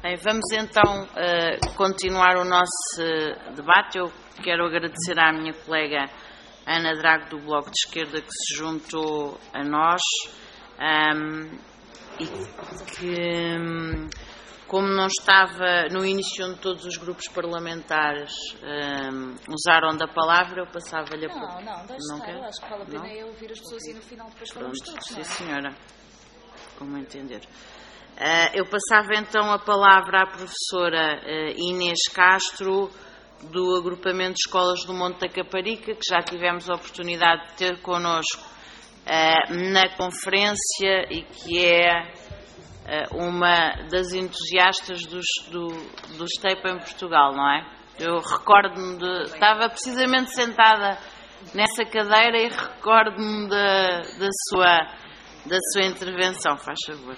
Bem, vamos então continuar o nosso debate. Eu quero agradecer à minha colega Ana Drago do Bloco de Esquerda que se juntou a nós e que, como não estava no início onde todos os grupos parlamentares usaram da palavra, eu passava-lhe a palavra. Não, deixa estar. Eu acho que vale a pena eu ouvir as pessoas e no final depois falamos todos. Sim, senhora. Como entender. Eu passava então a palavra à professora Inês Castro, do agrupamento de escolas do Monte da Caparica, que já tivemos a oportunidade de ter connosco na conferência e que é uma das entusiastas do STEIP em Portugal, não é? Eu recordo-me estava precisamente sentada nessa cadeira e recordo-me da sua intervenção, faz favor.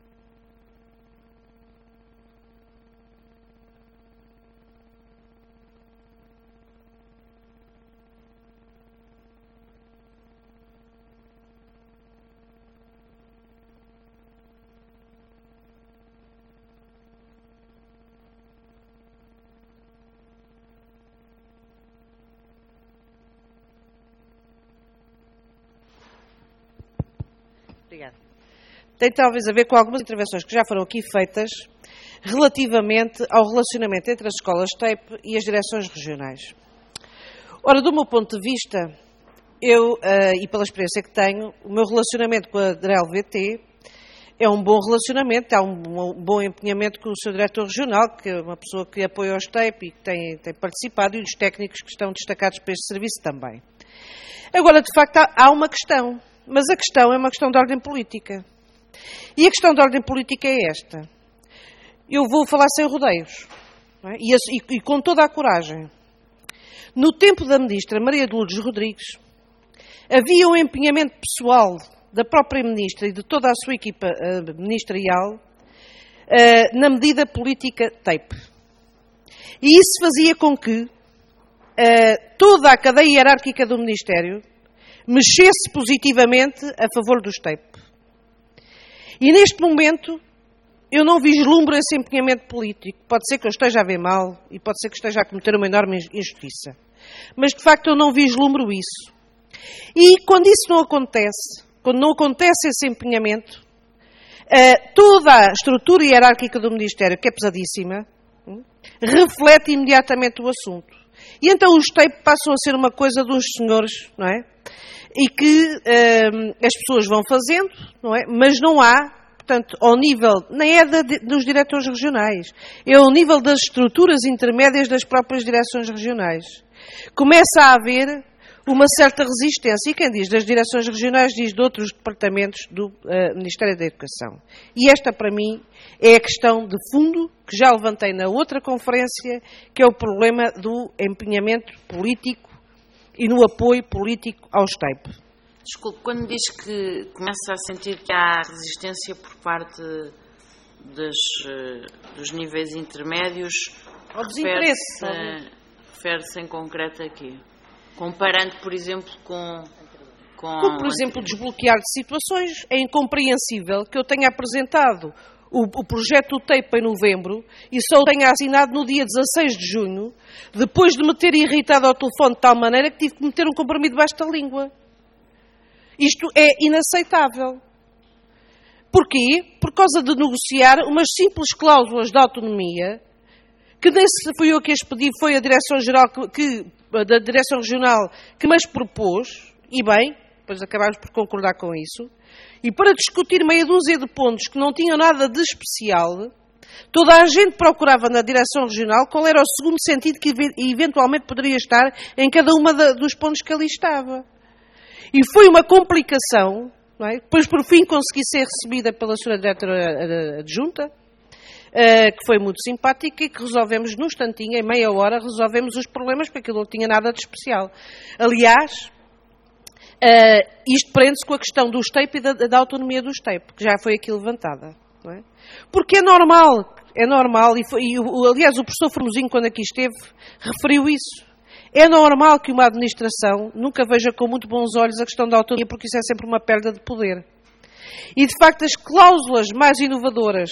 Obrigada. Tem talvez a ver com algumas intervenções que já foram aqui feitas relativamente ao relacionamento entre as escolas STEIP e as direções regionais. Ora, do meu ponto de vista, eu, e pela experiência que tenho, o meu relacionamento com a DREL-VT é um bom relacionamento, há um bom empenhamento com o seu diretor regional, que é uma pessoa que apoia os STEIP e que tem participado, e os técnicos que estão destacados para este serviço também. Agora, de facto, há uma questão. Mas a questão é uma questão de ordem política. E a questão de ordem política é esta. Eu vou falar sem rodeios. Não é? E com toda a coragem. No tempo da ministra Maria de Lourdes Rodrigues, havia um empenhamento pessoal da própria ministra e de toda a sua equipa ministerial na medida política TEIP. E isso fazia com que toda a cadeia hierárquica do Ministério mexesse positivamente a favor do STEIP. E neste momento eu não vislumbro esse empenhamento político. Pode ser que eu esteja a ver mal e pode ser que esteja a cometer uma enorme injustiça. Mas de facto eu não vislumbro isso. E quando isso não acontece, quando não acontece esse empenhamento, toda a estrutura hierárquica do Ministério, que é pesadíssima, reflete imediatamente o assunto. E então os STEIP passam a ser uma coisa dos senhores, não é? E que as pessoas vão fazendo, não é? Mas não há, portanto, ao nível, nem é dos diretores regionais, é ao nível das estruturas intermédias das próprias direções regionais. Começa a haver uma certa resistência, e quem diz das direções regionais diz de outros departamentos do Ministério da Educação. E esta, para mim, é a questão de fundo que já levantei na outra conferência, que é o problema do empenhamento político e no apoio político ao STEIP. Desculpe, quando diz que começa a sentir que há resistência por parte dos níveis intermédios, ao desinteresse, refere-se em concreto aqui? Comparando, por exemplo, com como, por exemplo, desbloquear de situações. É incompreensível que eu tenha apresentado o projeto do TEIP em novembro e só o tenha assinado no dia 16 de junho, depois de me ter irritado ao telefone de tal maneira que tive que meter um comprimido debaixo da língua. Isto é inaceitável. Porquê? Por causa de negociar umas simples cláusulas de autonomia, que nem se fui eu que as pedi, foi a Direção-Geral da Direção Regional que me as propôs, e bem, depois acabámos por concordar com isso, e para discutir meia dúzia de pontos que não tinham nada de especial, toda a gente procurava na Direção Regional qual era o segundo sentido que eventualmente poderia estar em cada uma dos pontos que ali estava. E foi uma complicação, não é? Depois por fim consegui ser recebida pela Sra. Diretora Adjunta, que foi muito simpática e que resolvemos num instantinho, em meia hora, resolvemos os problemas, porque aquilo não tinha nada de especial. Aliás, isto prende-se com a questão do STEIP e da autonomia do STEIP, que já foi aqui levantada. Não é? Porque é normal, aliás, o professor Formosinho, quando aqui esteve, referiu isso. É normal que uma administração nunca veja com muito bons olhos a questão da autonomia, porque isso é sempre uma perda de poder. E, de facto, as cláusulas mais inovadoras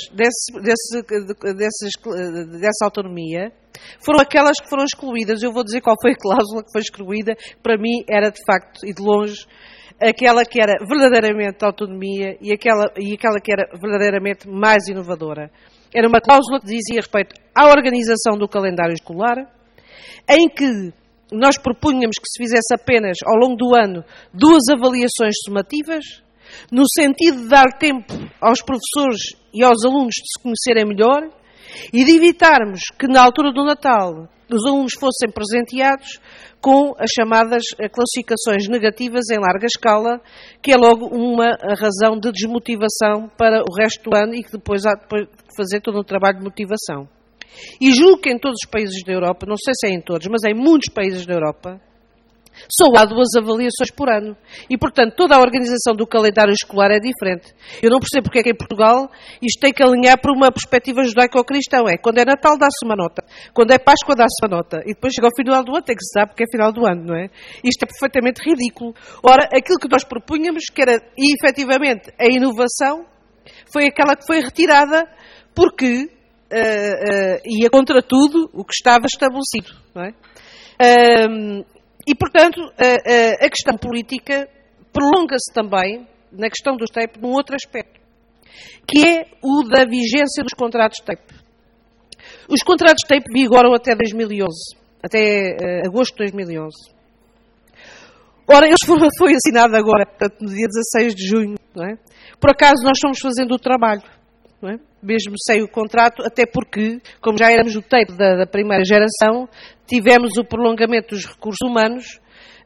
dessa autonomia foram aquelas que foram excluídas. Eu vou dizer qual foi a cláusula que foi excluída, que para mim era, de facto, e de longe, aquela que era verdadeiramente autonomia e aquela que era verdadeiramente mais inovadora. Era uma cláusula que dizia respeito à organização do calendário escolar, em que nós propunhamos que se fizesse apenas, ao longo do ano, 2 avaliações sumativas, no sentido de dar tempo aos professores e aos alunos de se conhecerem melhor e de evitarmos que, na altura do Natal, os alunos fossem presenteados com as chamadas classificações negativas em larga escala, que é logo uma razão de desmotivação para o resto do ano e que depois há de fazer todo um trabalho de motivação. E julgo que em todos os países da Europa, não sei se é em todos, mas em muitos países da Europa, só há 2 avaliações por ano. E, portanto, toda a organização do calendário escolar é diferente. Eu não percebo porque é que em Portugal isto tem que alinhar para uma perspectiva judaico-cristã. Quando é Natal dá-se uma nota, quando é Páscoa dá-se uma nota, e depois chega ao final do ano tem que se dar porque é final do ano, não é? Isto é perfeitamente ridículo. Ora, aquilo que nós propunhamos, que era efetivamente a inovação, foi aquela que foi retirada porque ia contra tudo o que estava estabelecido, não é? E, portanto, a questão política prolonga-se também na questão do TAPE num outro aspecto, que é o da vigência dos contratos TAPE. Os contratos TAPE vigoram até 2011, até agosto de 2011. Ora, foi assinado agora, portanto, no dia 16 de junho, não é? Por acaso nós fomos fazendo o trabalho, não é? Mesmo sem o contrato, até porque, como já éramos o TAPE da primeira geração, tivemos o prolongamento dos recursos humanos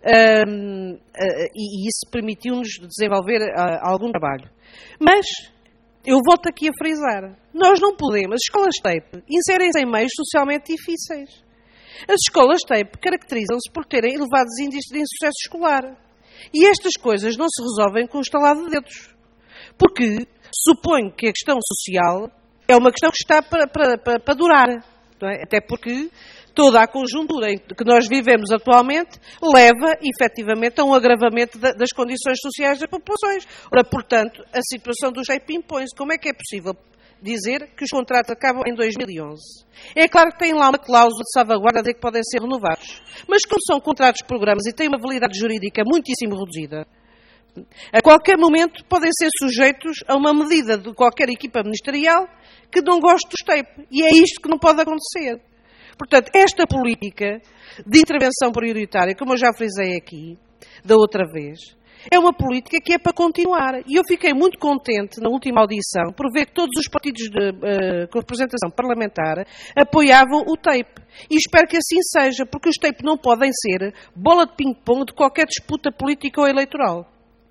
e isso permitiu-nos desenvolver algum trabalho. Mas, eu volto aqui a frisar, nós não podemos, as escolas TAPE inserem-se em meios socialmente difíceis. As escolas TAPE caracterizam-se por terem elevados índices de insucesso escolar. E estas coisas não se resolvem com o estalar de dedos. Porque suponho que a questão social é uma questão que está para durar. Não é? Até porque toda a conjuntura em que nós vivemos atualmente leva, efetivamente, a um agravamento das condições sociais das populações. Ora, portanto, a situação do TAPE impõe-se. Como é que é possível dizer que os contratos acabam em 2011? É claro que tem lá uma cláusula de salvaguarda a dizer que podem ser renovados. Mas como são contratos de programas e têm uma validade jurídica muitíssimo reduzida, a qualquer momento podem ser sujeitos a uma medida de qualquer equipa ministerial que não goste dos TAPE. E é isto que não pode acontecer. Portanto, esta política de intervenção prioritária, como eu já frisei aqui, da outra vez, é uma política que é para continuar. E eu fiquei muito contente, na última audição, por ver que todos os partidos com representação parlamentar apoiavam o TAPE. E espero que assim seja, porque os TAPE não podem ser bola de ping-pong de qualquer disputa política ou eleitoral.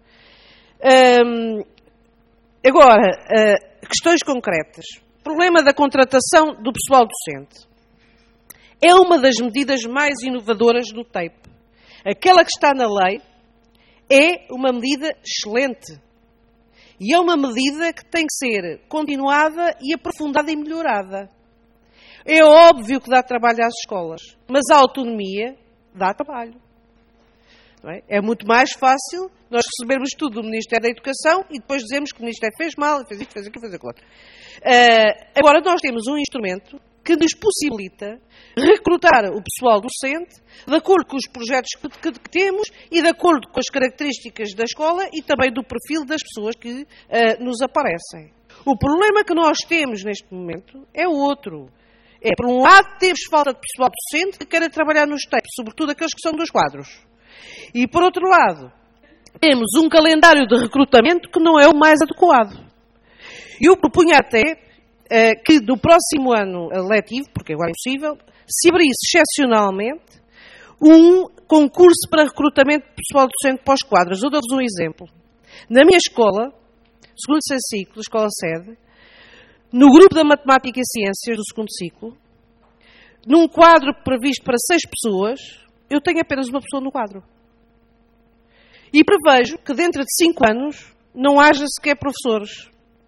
Agora, questões concretas. Problema da contratação do pessoal docente. É uma das medidas mais inovadoras do TAPE. Aquela que está na lei é uma medida excelente. E é uma medida que tem que ser continuada e aprofundada e melhorada. É óbvio que dá trabalho às escolas, mas a autonomia dá trabalho. Não é? É muito mais fácil nós recebermos tudo do Ministério da Educação e depois dizermos que o Ministério fez mal, fez isto, fez aquilo, fez aquilo outro. Agora nós temos um instrumento que nos possibilita recrutar o pessoal docente de acordo com os projetos que temos e de acordo com as características da escola e também do perfil das pessoas que nos aparecem. O problema que nós temos neste momento é outro. É, por um lado, temos falta de pessoal docente que queira trabalhar nos TAPE, sobretudo aqueles que são dos quadros. E, por outro lado, temos um calendário de recrutamento que não é o mais adequado. Eu propunha até que do próximo ano letivo, porque agora é impossível, se abrisse excepcionalmente um concurso para recrutamento de pessoal docente para os quadros. Eu dou-vos um exemplo. Na minha escola, segundo e terceiro ciclo, escola sede, no grupo da Matemática e Ciências do segundo ciclo, num quadro previsto para 6 pessoas, eu tenho apenas uma pessoa no quadro. E prevejo que dentro de 5 anos não haja sequer professores.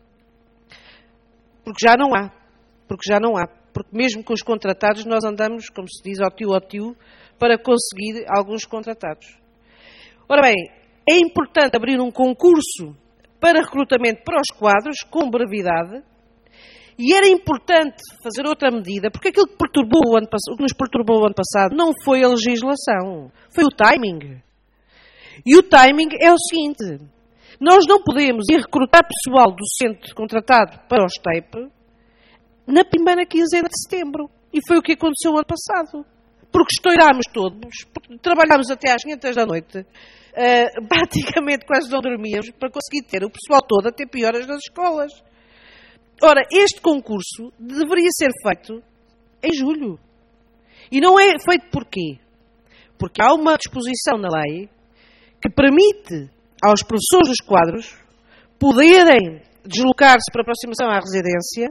Porque já não há. Porque mesmo com os contratados nós andamos, como se diz, ao tio, para conseguir alguns contratados. Ora bem, é importante abrir um concurso para recrutamento para os quadros, com brevidade, e era importante fazer outra medida, porque aquilo que nos perturbou o ano passado não foi a legislação, foi o timing. E o timing é o seguinte: nós não podemos ir recrutar pessoal docente contratado para o STEIP na primeira quinzena de setembro. E foi o que aconteceu o ano passado. Porque estourámos todos, porque trabalhámos até às 500 da noite, praticamente quase não dormíamos, para conseguir ter o pessoal todo a ter pioras nas escolas. Ora, este concurso deveria ser feito em julho. E não é feito porquê? Porque há uma disposição na lei que permite aos professores dos quadros poderem deslocar-se para aproximação à residência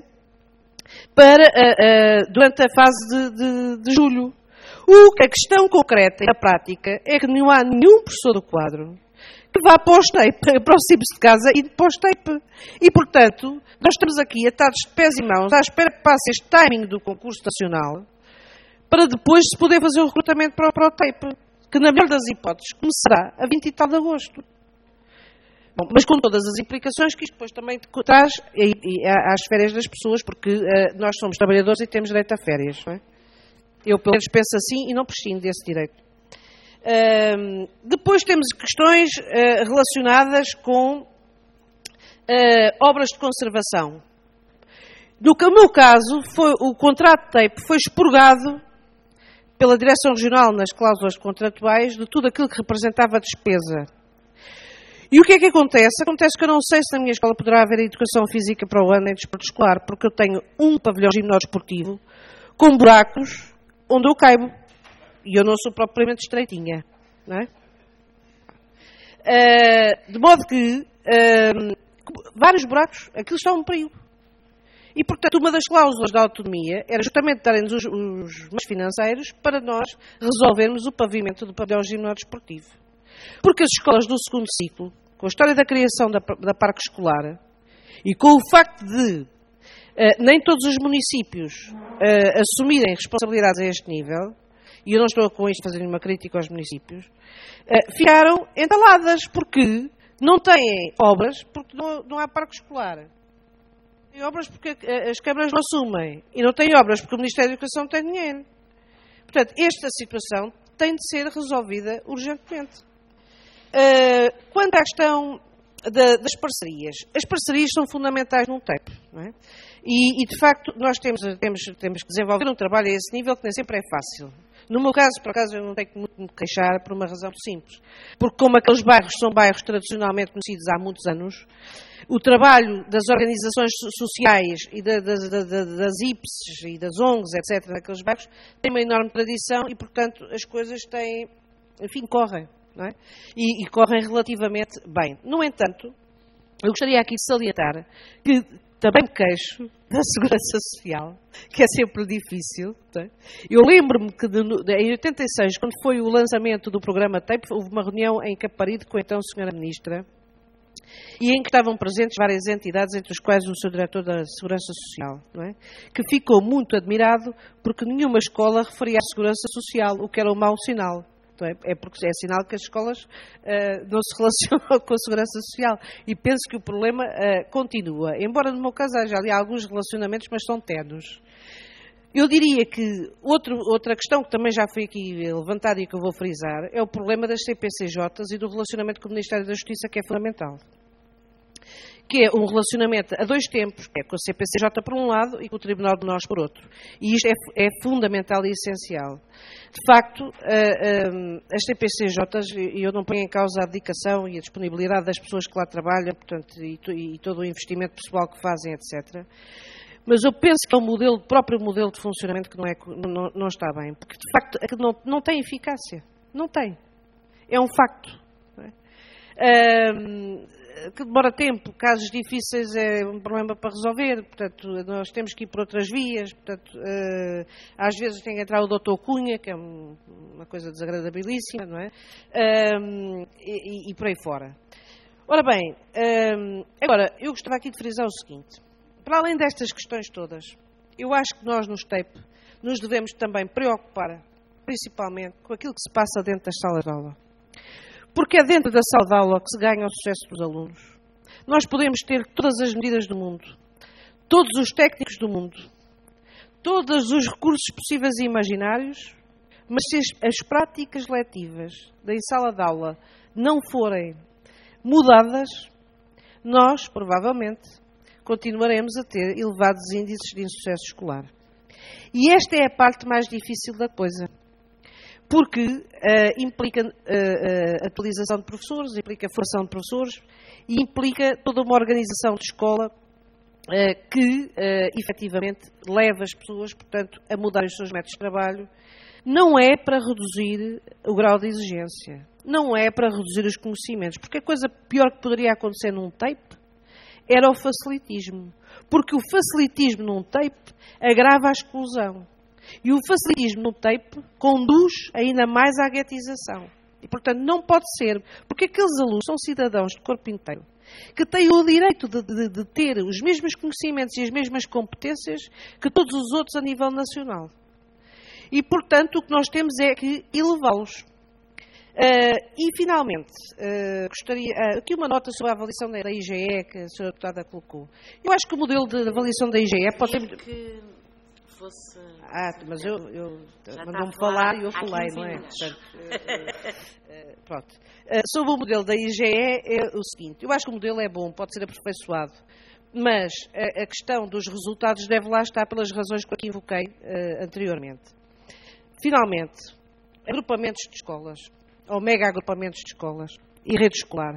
durante a fase de julho. A questão concreta e a prática é que não há nenhum professor do quadro que vá para o STEIP, aproxime-se de casa e para o STEIP. E, portanto, nós estamos aqui atados de pés e mãos à espera que passe este timing do concurso nacional para depois se poder fazer o recrutamento para o TEIP, que, na melhor das hipóteses, começará a 20 e tal de agosto. Bom, mas com todas as implicações que isto depois também traz às férias das pessoas, porque nós somos trabalhadores e temos direito a férias, não é? Eu, pelo menos, penso assim e não prescindo desse direito. Depois temos questões relacionadas com obras de conservação. No meu caso, o contrato de TEIP foi expurgado pela Direção Regional nas cláusulas contratuais de tudo aquilo que representava despesa. E o que é que acontece? Acontece que eu não sei se na minha escola poderá haver educação física para o ano em desporto escolar, porque eu tenho um pavilhão gimnodesportivo com buracos onde eu caibo. E eu não sou propriamente estreitinha, não é? De modo que vários buracos, aquilo está um perigo. E, portanto, uma das cláusulas da autonomia era justamente darem-nos os meios financeiros para nós resolvermos o pavimento do pavilhão gimnodesportivo. Porque as escolas do segundo ciclo, com a história da criação da parque escolar e com o facto de nem todos os municípios assumirem responsabilidades a este nível, e eu não estou com isto a fazer nenhuma crítica aos municípios, ficaram entaladas porque não têm obras, porque não há parque escolar. Tem obras porque as câmaras não assumem. E não têm obras porque o Ministério da Educação tem dinheiro. Portanto, esta situação tem de ser resolvida urgentemente. Quanto à questão das parcerias. As parcerias são fundamentais num TEIP, não é? E, de facto, nós temos que desenvolver um trabalho a esse nível que nem sempre é fácil. No meu caso, por acaso, eu não tenho que me queixar por uma razão simples. Porque como aqueles bairros são bairros tradicionalmente conhecidos há muitos anos, o trabalho das organizações sociais e das IPSs e das ONGs, etc., naqueles bairros, tem uma enorme tradição e, portanto, as coisas têm, enfim, correm, não é? E correm relativamente bem. No entanto, eu gostaria aqui de salientar que também me queixo da Segurança Social, que é sempre difícil. Tá? Eu lembro-me que em 86, quando foi o lançamento do programa TEIP, houve uma reunião em Caparido com a então Sra. Ministra, e em que estavam presentes várias entidades, entre os quais o Sr. Diretor da Segurança Social, não é? Que ficou muito admirado porque nenhuma escola referia à Segurança Social, o que era um mau sinal. Então é porque é sinal que as escolas não se relacionam com a Segurança Social. E penso que o problema continua. Embora no meu caso haja ali alguns relacionamentos, mas são ténues. Eu diria que outra questão que também já foi aqui levantada e que eu vou frisar é o problema das CPCJs e do relacionamento com o Ministério da Justiça, que é fundamental. Que é um relacionamento a dois tempos, que é com a CPCJ por um lado e com o Tribunal de Menores por outro. E isto é fundamental e essencial. De facto, as CPCJs, e eu não ponho em causa a dedicação e a disponibilidade das pessoas que lá trabalham, portanto, e todo o investimento pessoal que fazem, etc., mas eu penso que é o próprio modelo de funcionamento que não está bem, porque de facto não tem eficácia. Não tem. É um facto. Não é? Que demora tempo, casos difíceis é um problema para resolver, portanto, nós temos que ir por outras vias, portanto, às vezes tem que entrar o Dr. Cunha, que é uma coisa desagradabilíssima, não é? E por aí fora. Ora bem, agora, eu gostava aqui de frisar o seguinte, para além destas questões todas, eu acho que nós nos TEIP nos devemos também preocupar, principalmente, com aquilo que se passa dentro das salas de aula. Porque é dentro da sala de aula que se ganha o sucesso dos alunos. Nós podemos ter todas as medidas do mundo, todos os técnicos do mundo, todos os recursos possíveis e imaginários, mas se as práticas letivas da sala de aula não forem mudadas, nós, provavelmente, continuaremos a ter elevados índices de insucesso escolar. E esta é a parte mais difícil da coisa, porque implica atualização de professores, implica formação de professores e implica toda uma organização de escola que, efetivamente, leva as pessoas, portanto, a mudar os seus métodos de trabalho. Não é para reduzir o grau de exigência, não é para reduzir os conhecimentos, porque a coisa pior que poderia acontecer num tape era o facilitismo, porque o facilitismo num tape agrava a exclusão e o facilitismo no tape conduz ainda mais à guetização. E, portanto, não pode ser, porque aqueles alunos são cidadãos de corpo inteiro, que têm o direito de ter os mesmos conhecimentos e as mesmas competências que todos os outros a nível nacional. E, portanto, o que nós temos é que elevá-los. E, finalmente, gostaria... aqui uma nota sobre a avaliação da IGE que a Sra. Deputada colocou. Eu acho que o modelo de avaliação da IGE pode ser... que fosse... mas eu mandou-me falar e eu falei, não é? Portanto, pronto. Sobre o modelo da IGE é o seguinte. Eu acho que o modelo é bom, pode ser aperfeiçoado, mas a questão dos resultados deve lá estar pelas razões que aqui invoquei anteriormente. Finalmente, agrupamentos de escolas, ou mega agrupamentos de escolas e rede escolar.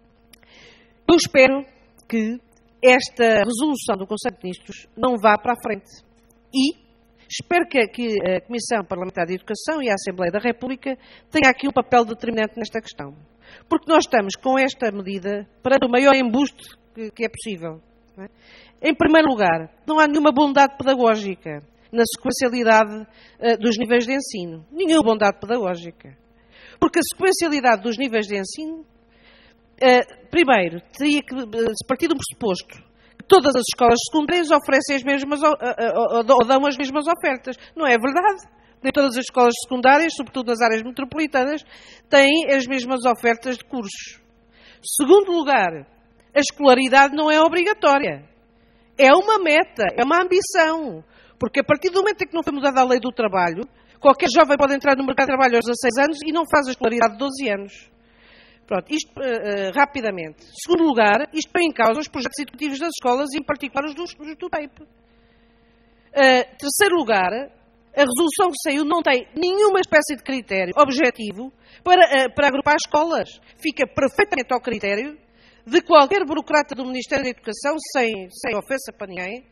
Eu espero que esta resolução do Conselho de Ministros não vá para a frente e espero que a Comissão Parlamentar de Educação e a Assembleia da República tenham aqui um papel determinante nesta questão. Porque nós estamos com esta medida para o maior embuste que é possível. Não é? Em primeiro lugar, não há nenhuma bondade pedagógica na sequencialidade dos níveis de ensino. Nenhuma bondade pedagógica. Porque a sequencialidade dos níveis de ensino, primeiro, teria que partir de um pressuposto que todas as escolas secundárias oferecem as mesmas, ou dão as mesmas ofertas. Não é verdade. Nem todas as escolas secundárias, sobretudo nas áreas metropolitanas, têm as mesmas ofertas de cursos. Segundo lugar, a escolaridade não é obrigatória. É uma meta, é uma ambição. Porque a partir do momento em que não foi mudada a lei do trabalho, qualquer jovem pode entrar no mercado de trabalho aos 16 anos e não faz a escolaridade de 12 anos. Pronto, isto rapidamente. Segundo lugar, isto põe em causa os projetos educativos das escolas, e em particular os do TAPE. Terceiro lugar, a resolução que saiu não tem nenhuma espécie de critério objetivo para agrupar escolas. Fica perfeitamente ao critério de qualquer burocrata do Ministério da Educação, sem ofensa para ninguém,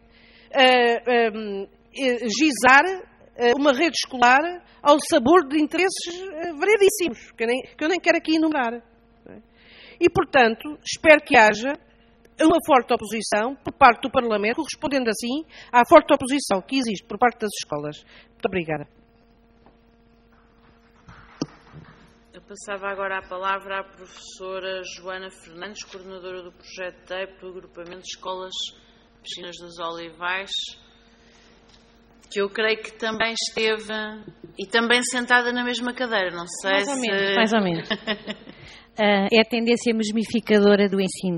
gizar uma rede escolar ao sabor de interesses variedíssimos, que eu nem quero aqui enumerar. E, portanto, espero que haja uma forte oposição por parte do Parlamento, correspondendo assim à forte oposição que existe por parte das escolas. Muito obrigada. Eu passava agora a palavra à professora Joana Fernandes, coordenadora do projeto TAPE do agrupamento de escolas Piscinas dos Olivais, que eu creio que também esteve e também sentada na mesma cadeira, não sei mais se... ou menos, mais ou menos. É a tendência mesmificadora do ensino.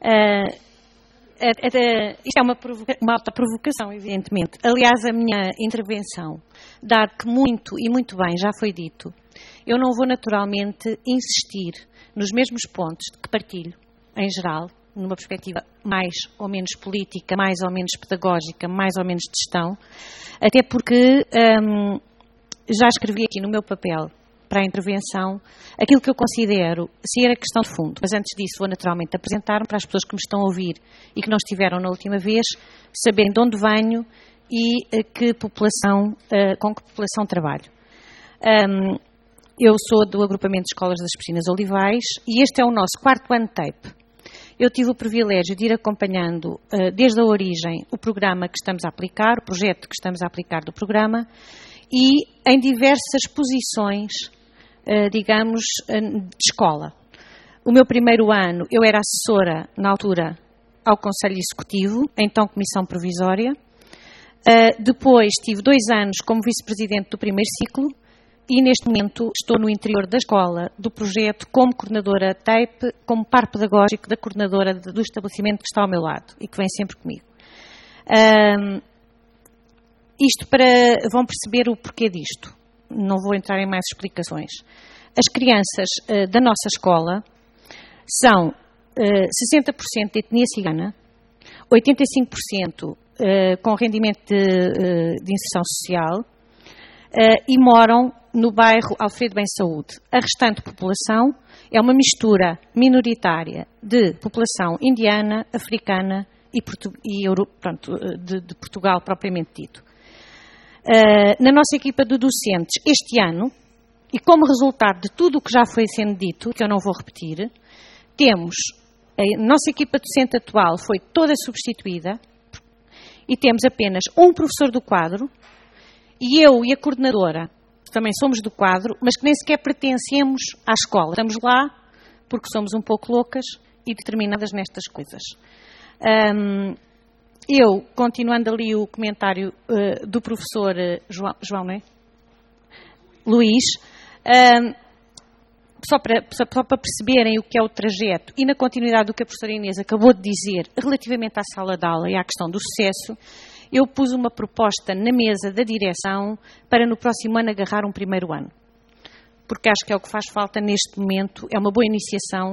Isto é uma autoprovocação, evidentemente. Aliás, a minha intervenção, dado que muito e muito bem já foi dito, eu não vou naturalmente insistir nos mesmos pontos que partilho, em geral, numa perspectiva mais ou menos política, mais ou menos pedagógica, mais ou menos de gestão, até porque já escrevi aqui no meu papel para a intervenção aquilo que eu considero ser a questão de fundo. Mas antes disso vou naturalmente apresentar-me para as pessoas que me estão a ouvir e que não estiveram na última vez, saberem de onde venho e com que população trabalho. Eu sou do agrupamento de escolas das Piscinas Olivais e este é o nosso 4º ano de TAPE. Eu tive o privilégio de ir acompanhando desde a origem o programa que estamos a aplicar, o projeto que estamos a aplicar do programa, e em diversas posições, digamos, de escola. O meu primeiro ano, eu era assessora, na altura, ao Conselho Executivo, então Comissão Provisória. Depois tive 2 anos como vice-presidente do primeiro ciclo, e neste momento estou no interior da escola, do projeto, como coordenadora TAPE, como par pedagógico da coordenadora do estabelecimento que está ao meu lado e que vem sempre comigo. Vão perceber o porquê disto. Não vou entrar em mais explicações. As crianças da nossa escola são 60% de etnia cigana, 85% com rendimento de inserção social e moram no bairro Alfredo Bem Saúde. A restante população é uma mistura minoritária de população indiana, africana e de Portugal propriamente dito. Na nossa equipa de docentes, este ano, e como resultado de tudo o que já foi sendo dito, que eu não vou repetir, temos, a nossa equipa docente atual foi toda substituída e temos apenas um professor do quadro e eu e a coordenadora, que também somos do quadro, mas que nem sequer pertencemos à escola. Estamos lá porque somos um pouco loucas e determinadas nestas coisas. Eu, continuando ali o comentário do professor João, não é? Luís, só para perceberem o que é o trajeto e na continuidade do que a professora Inês acabou de dizer relativamente à sala de aula e à questão do sucesso, eu pus uma proposta na mesa da direção para no próximo ano agarrar um primeiro ano. Porque acho que é o que faz falta neste momento, é uma boa iniciação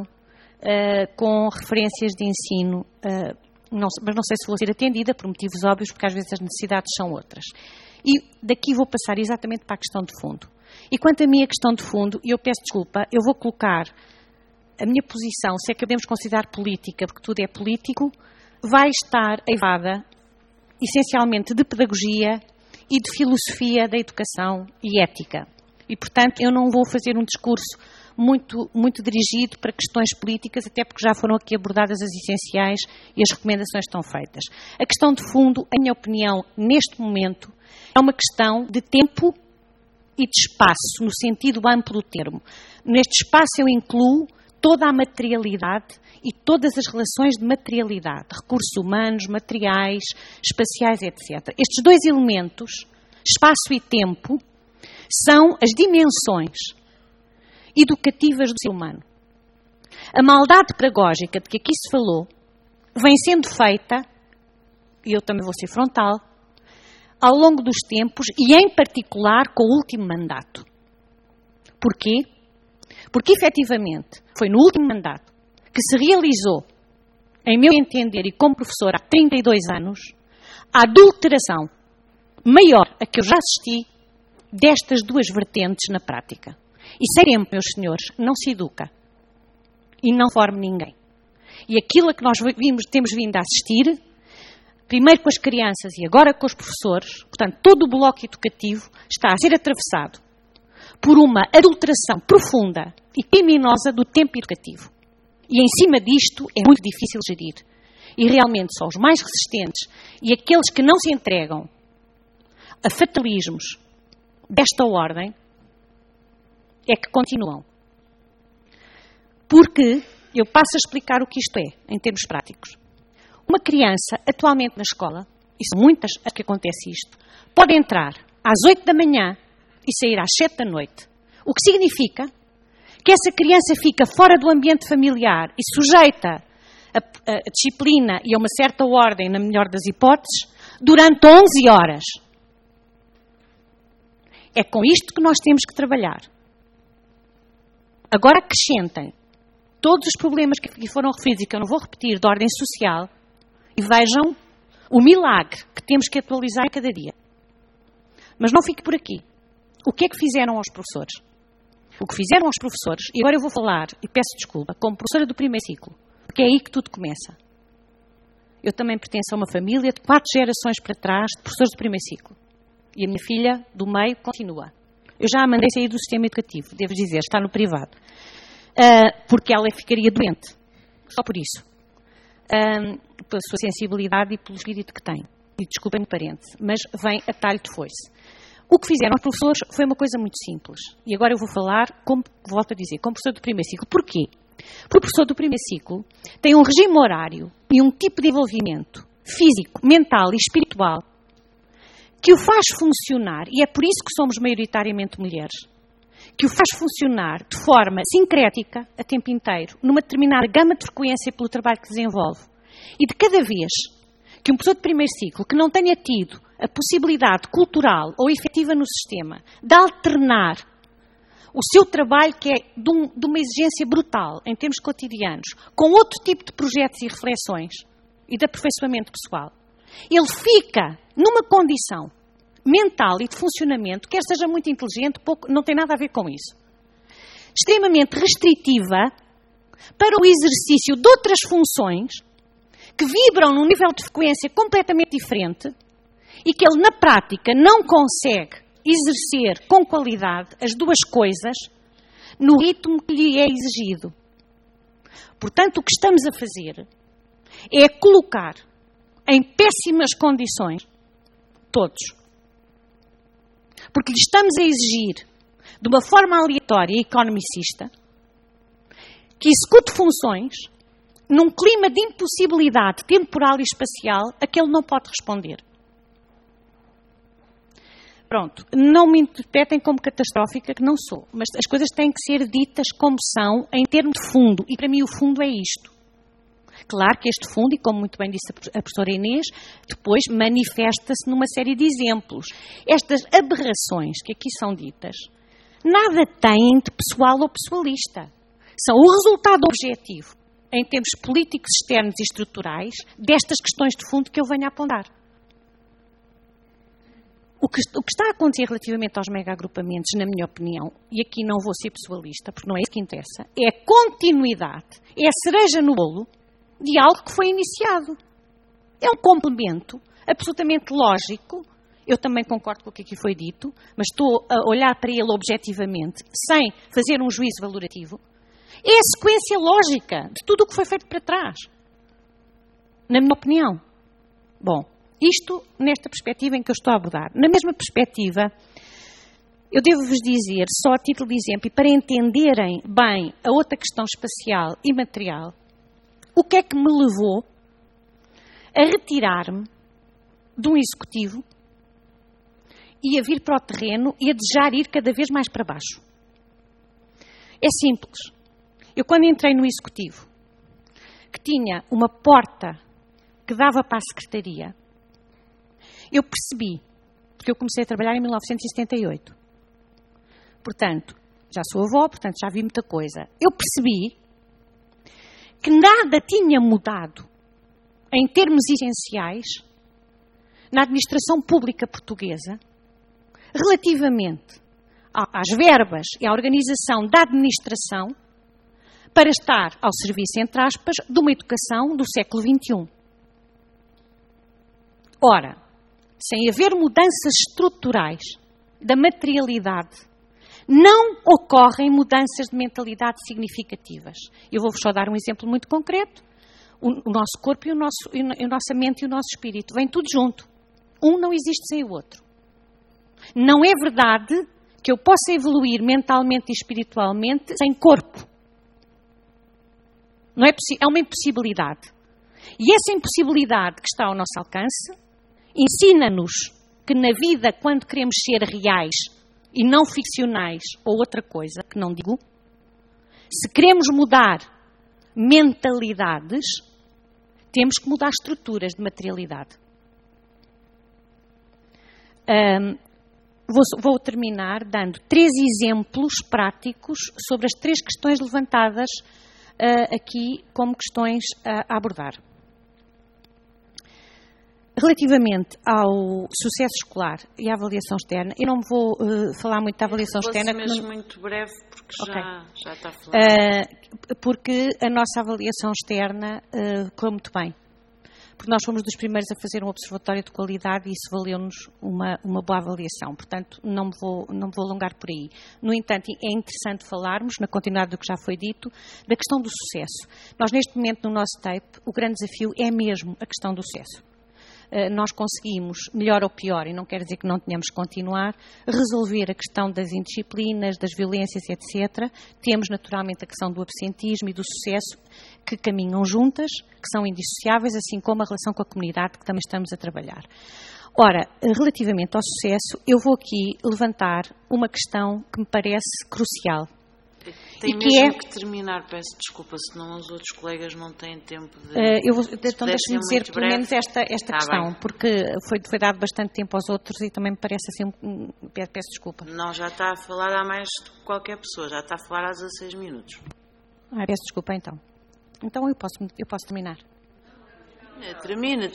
com referências de ensino, mas não sei se vou ser atendida por motivos óbvios, porque às vezes as necessidades são outras. E daqui vou passar exatamente para a questão de fundo. E quanto a mim a questão de fundo, e eu peço desculpa, eu vou colocar a minha posição, se é que podemos considerar política, porque tudo é político, vai estar aivada essencialmente de pedagogia e de filosofia da educação e ética. E, portanto, eu não vou fazer um discurso muito dirigido para questões políticas, até porque já foram aqui abordadas as essenciais e as recomendações estão feitas. A questão de fundo, em minha opinião, neste momento, é uma questão de tempo e de espaço, no sentido amplo do termo. Neste espaço eu incluo toda a materialidade e todas as relações de materialidade, recursos humanos, materiais, espaciais, etc. Estes dois elementos, espaço e tempo, são as dimensões educativas do ser humano. A maldade pedagógica de que aqui se falou vem sendo feita, e eu também vou ser frontal, ao longo dos tempos e, em particular, com o último mandato. Porquê? Porque, efetivamente, foi no último mandato que se realizou, em meu entender e como professora há 32 anos, a adulteração maior a que eu já assisti destas duas vertentes na prática. E sem tempo, meus senhores, não se educa e não forma ninguém. E aquilo a que nós temos vindo a assistir, primeiro com as crianças e agora com os professores, portanto, todo o bloco educativo está a ser atravessado por uma adulteração profunda e criminosa do tempo educativo. E em cima disto é muito difícil gerir. E realmente só os mais resistentes e aqueles que não se entregam a fatalismos desta ordem é que continuam. Porque, eu passo a explicar o que isto é, em termos práticos. Uma criança, atualmente na escola, e são muitas as que acontece isto, pode entrar às 8 da manhã e sair às 7 da noite. O que significa que essa criança fica fora do ambiente familiar e sujeita a disciplina e a uma certa ordem, na melhor das hipóteses, durante 11 horas. É com isto que nós temos que trabalhar. Agora acrescentem todos os problemas que aqui foram referidos e que eu não vou repetir, de ordem social, e vejam o milagre que temos que atualizar a cada dia. Mas não fique por aqui. O que é que fizeram aos professores? O que fizeram aos professores, e agora eu vou falar, e peço desculpa, como professora do primeiro ciclo, porque é aí que tudo começa. Eu também pertenço a uma família de 4 gerações para trás de professores do primeiro ciclo. E a minha filha, do meio, continua. Eu já a mandei sair do sistema educativo, devo dizer, está no privado. Porque ela ficaria doente. Só por isso. Pela sua sensibilidade e pelo espírito que tem. E desculpem-me o parente, mas vem a talho de foice. O que fizeram os professores foi uma coisa muito simples. E agora eu vou falar, como volto a dizer, como professor do primeiro ciclo. Porquê? Porque o professor do primeiro ciclo tem um regime horário e um tipo de envolvimento físico, mental e espiritual que o faz funcionar, e é por isso que somos maioritariamente mulheres, que o faz funcionar de forma sincrética, a tempo inteiro, numa determinada gama de frequência pelo trabalho que desenvolve, e de cada vez que um professor de primeiro ciclo que não tenha tido a possibilidade cultural ou efetiva no sistema de alternar o seu trabalho, que é de uma exigência brutal em termos cotidianos, com outro tipo de projetos e reflexões e de aperfeiçoamento pessoal, ele fica numa condição mental e de funcionamento, quer seja muito inteligente, pouco, não tem nada a ver com isso, extremamente restritiva para o exercício de outras funções que vibram num nível de frequência completamente diferente e que ele, na prática, não consegue exercer com qualidade as duas coisas no ritmo que lhe é exigido. Portanto, o que estamos a fazer é colocar em péssimas condições todos. Porque lhe estamos a exigir, de uma forma aleatória e economicista, que execute funções num clima de impossibilidade temporal e espacial a que ele não pode responder. Pronto, não me interpretem como catastrófica, que não sou, mas as coisas têm que ser ditas como são, em termos de fundo, e para mim o fundo é isto. Claro que este fundo, e como muito bem disse a professora Inês, depois manifesta-se numa série de exemplos. Estas aberrações que aqui são ditas, nada têm de pessoal ou pessoalista. São o resultado objetivo, em termos políticos, externos e estruturais, destas questões de fundo que eu venho a apontar. O que está a acontecer relativamente aos mega-agrupamentos, na minha opinião, e aqui não vou ser pessoalista, porque não é isso que interessa, é a continuidade, é a cereja no bolo de algo que foi iniciado. É um complemento absolutamente lógico. Eu também concordo com o que aqui foi dito, mas estou a olhar para ele objetivamente, sem fazer um juízo valorativo. É a sequência lógica de tudo o que foi feito para trás. Na minha opinião. Bom, isto nesta perspectiva em que eu estou a abordar. Na mesma perspectiva, eu devo-vos dizer, só a título de exemplo, e para entenderem bem a outra questão espacial e material, o que é que me levou a retirar-me de um executivo e a vir para o terreno e a desejar ir cada vez mais para baixo. É simples. Eu, quando entrei no executivo, que tinha uma porta que dava para a secretaria, eu percebi, porque eu comecei a trabalhar em 1978. Portanto, já sou avó, portanto já vi muita coisa. Eu percebi que nada tinha mudado em termos essenciais na administração pública portuguesa relativamente às verbas e à organização da administração para estar ao serviço, entre aspas, de uma educação do século XXI. Ora, sem haver mudanças estruturais da materialidade, não ocorrem mudanças de mentalidade significativas. Eu vou-vos só dar um exemplo muito concreto. O nosso corpo e a nossa mente e o nosso espírito vêm tudo junto. Um não existe sem o outro. Não é verdade que eu possa evoluir mentalmente e espiritualmente sem corpo. Não é, é uma impossibilidade. E essa impossibilidade que está ao nosso alcance ensina-nos que na vida, quando queremos ser reais e não ficcionais ou outra coisa, que não digo, se queremos mudar mentalidades, temos que mudar estruturas de materialidade. Vou terminar dando 3 exemplos práticos sobre as 3 questões levantadas aqui como questões a abordar. Relativamente ao sucesso escolar e à avaliação externa, eu não vou falar muito da avaliação externa. Mesmo muito breve, porque já está falando. Porque a nossa avaliação externa correu muito bem. Porque nós fomos dos primeiros a fazer um observatório de qualidade e isso valeu-nos uma boa avaliação. Portanto, não me vou alongar por aí. No entanto, é interessante falarmos, na continuidade do que já foi dito, da questão do sucesso. Nós, neste momento, no nosso TAPE, o grande desafio é mesmo a questão do sucesso. Nós conseguimos, melhor ou pior, e não quer dizer que não tenhamos que continuar, resolver a questão das indisciplinas, das violências, etc. Temos, naturalmente, a questão do absentismo e do sucesso, que caminham juntas, que são indissociáveis, assim como a relação com a comunidade, que também estamos a trabalhar. Ora, relativamente ao sucesso, eu vou aqui levantar uma questão que me parece crucial. Tem mesmo que terminar, peço desculpa, senão os outros colegas não têm tempo de... Então deixe-me dizer pelo menos esta questão, bem. Porque foi dado bastante tempo aos outros e também me parece assim, peço desculpa. Não, já está a falar há mais do que qualquer pessoa, já está a falar há 16 minutos. Peço desculpa então. Então eu posso terminar. Termina.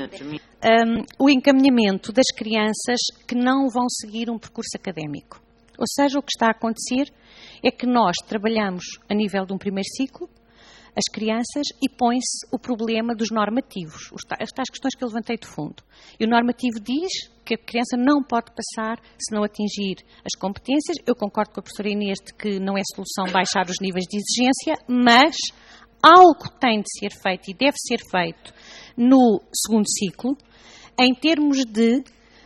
O encaminhamento das crianças que não vão seguir um percurso académico. Ou seja, o que está a acontecer é que nós trabalhamos a nível de um primeiro ciclo, as crianças, e põe-se o problema dos normativos, as tais questões que eu levantei de fundo. E o normativo diz que a criança não pode passar se não atingir as competências. Eu concordo com a professora Inês de que não é solução baixar os níveis de exigência, mas algo tem de ser feito e deve ser feito no segundo ciclo, em termos de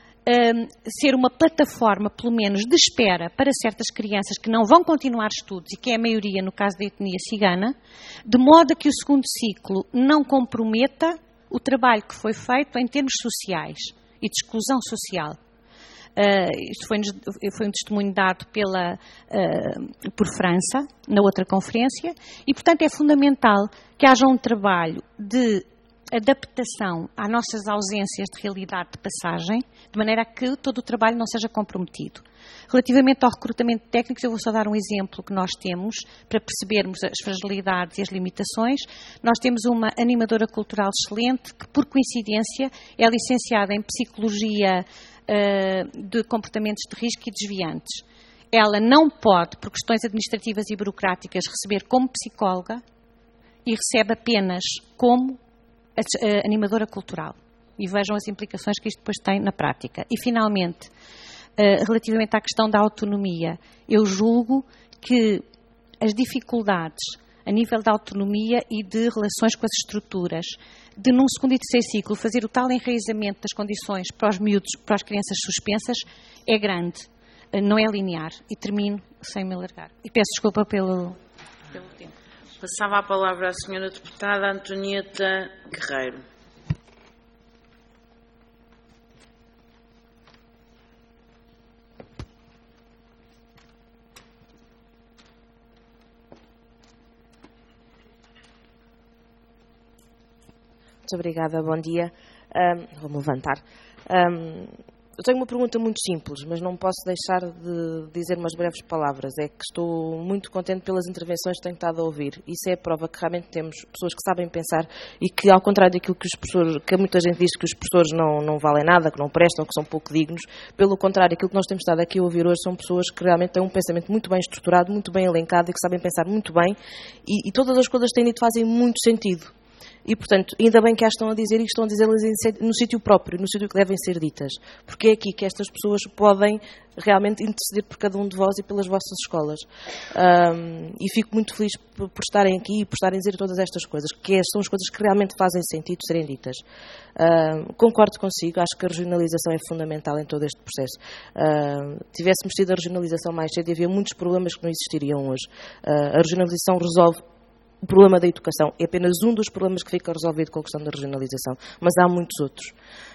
ser uma plataforma, pelo menos, de espera para certas crianças que não vão continuar estudos, e que é a maioria no caso da etnia cigana, de modo a que o segundo ciclo não comprometa o trabalho que foi feito em termos sociais e de exclusão social. Isto foi um testemunho dado por França, na outra conferência, e, portanto, é fundamental que haja um trabalho de adaptação às nossas ausências de realidade de passagem, de maneira a que todo o trabalho não seja comprometido. Relativamente ao recrutamento de técnicos, eu vou só dar um exemplo que nós temos para percebermos as fragilidades e as limitações. Nós temos uma animadora cultural excelente que, por coincidência, é licenciada em Psicologia de Comportamentos de Risco e Desviantes. Ela não pode, por questões administrativas e burocráticas, receber como psicóloga e recebe apenas como animadora cultural. E vejam as implicações que isto depois tem na prática. E, finalmente, relativamente à questão da autonomia, eu julgo que as dificuldades a nível da autonomia e de relações com as estruturas, de num segundo e terceiro ciclo fazer o tal enraizamento das condições para os miúdos, para as crianças suspensas, é grande, não é linear. E termino sem me alargar. E peço desculpa pelo tempo. Passava a palavra à senhora deputada Antonieta Guerreiro. Muito obrigada, bom dia. Vou-me levantar. Eu tenho uma pergunta muito simples, mas não posso deixar de dizer umas breves palavras. É que estou muito contente pelas intervenções que tenho estado a ouvir. Isso é a prova que realmente temos pessoas que sabem pensar e que, ao contrário daquilo que os professores, que muita gente diz que os professores não valem nada, que não prestam, que são pouco dignos, pelo contrário, aquilo que nós temos estado aqui a ouvir hoje são pessoas que realmente têm um pensamento muito bem estruturado, muito bem elencado e que sabem pensar muito bem e todas as coisas que têm dito fazem muito sentido. E, portanto, ainda bem que as estão a dizer e estão a dizê-las no sítio próprio, no sítio que devem ser ditas. Porque é aqui que estas pessoas podem realmente interceder por cada um de vós e pelas vossas escolas. E fico muito feliz por estarem aqui e por estarem a dizer todas estas coisas, que são as coisas que realmente fazem sentido serem ditas. Concordo consigo, acho que a regionalização é fundamental em todo este processo. Tivéssemos tido a regionalização mais cedo, havia muitos problemas que não existiriam hoje. A regionalização resolve o problema da educação, é apenas um dos problemas que fica resolvido com a questão da regionalização, mas há muitos outros.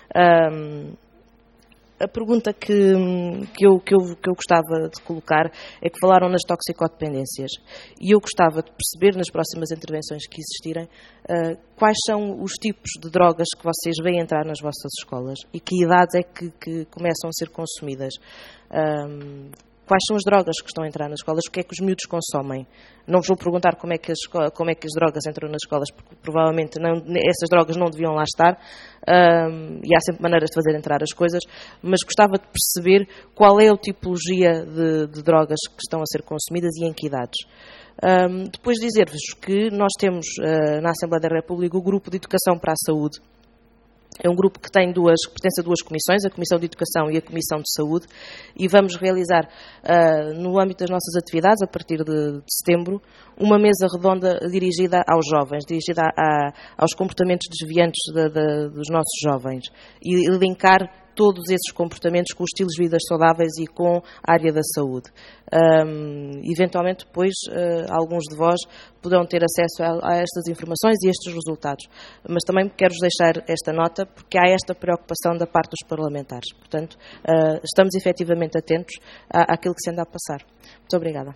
A pergunta que eu gostava de colocar é que falaram nas toxicodependências e eu gostava de perceber nas próximas intervenções que existirem quais são os tipos de drogas que vocês veem entrar nas vossas escolas e que idades é que começam a ser consumidas. Quais são as drogas que estão a entrar nas escolas? O que é que os miúdos consomem? Não vos vou perguntar como é que as drogas entram nas escolas, porque provavelmente essas drogas não deviam lá estar, e há sempre maneiras de fazer entrar as coisas, mas gostava de perceber qual é a tipologia de drogas que estão a ser consumidas e em que idades. Depois dizer-vos que nós temos na Assembleia da República o Grupo de Educação para a Saúde. É um grupo que pertence a duas comissões, a Comissão de Educação e a Comissão de Saúde, e vamos realizar, no âmbito das nossas atividades, a partir de setembro, uma mesa redonda dirigida aos jovens, dirigida aos comportamentos desviantes dos nossos jovens, e elencar todos esses comportamentos com os estilos de vida saudáveis e com a área da saúde. Eventualmente, depois, alguns de vós poderão ter acesso a estas informações e estes resultados. Mas também quero-vos deixar esta nota, porque há esta preocupação da parte dos parlamentares. Portanto, estamos efetivamente atentos àquilo que se anda a passar. Muito obrigada.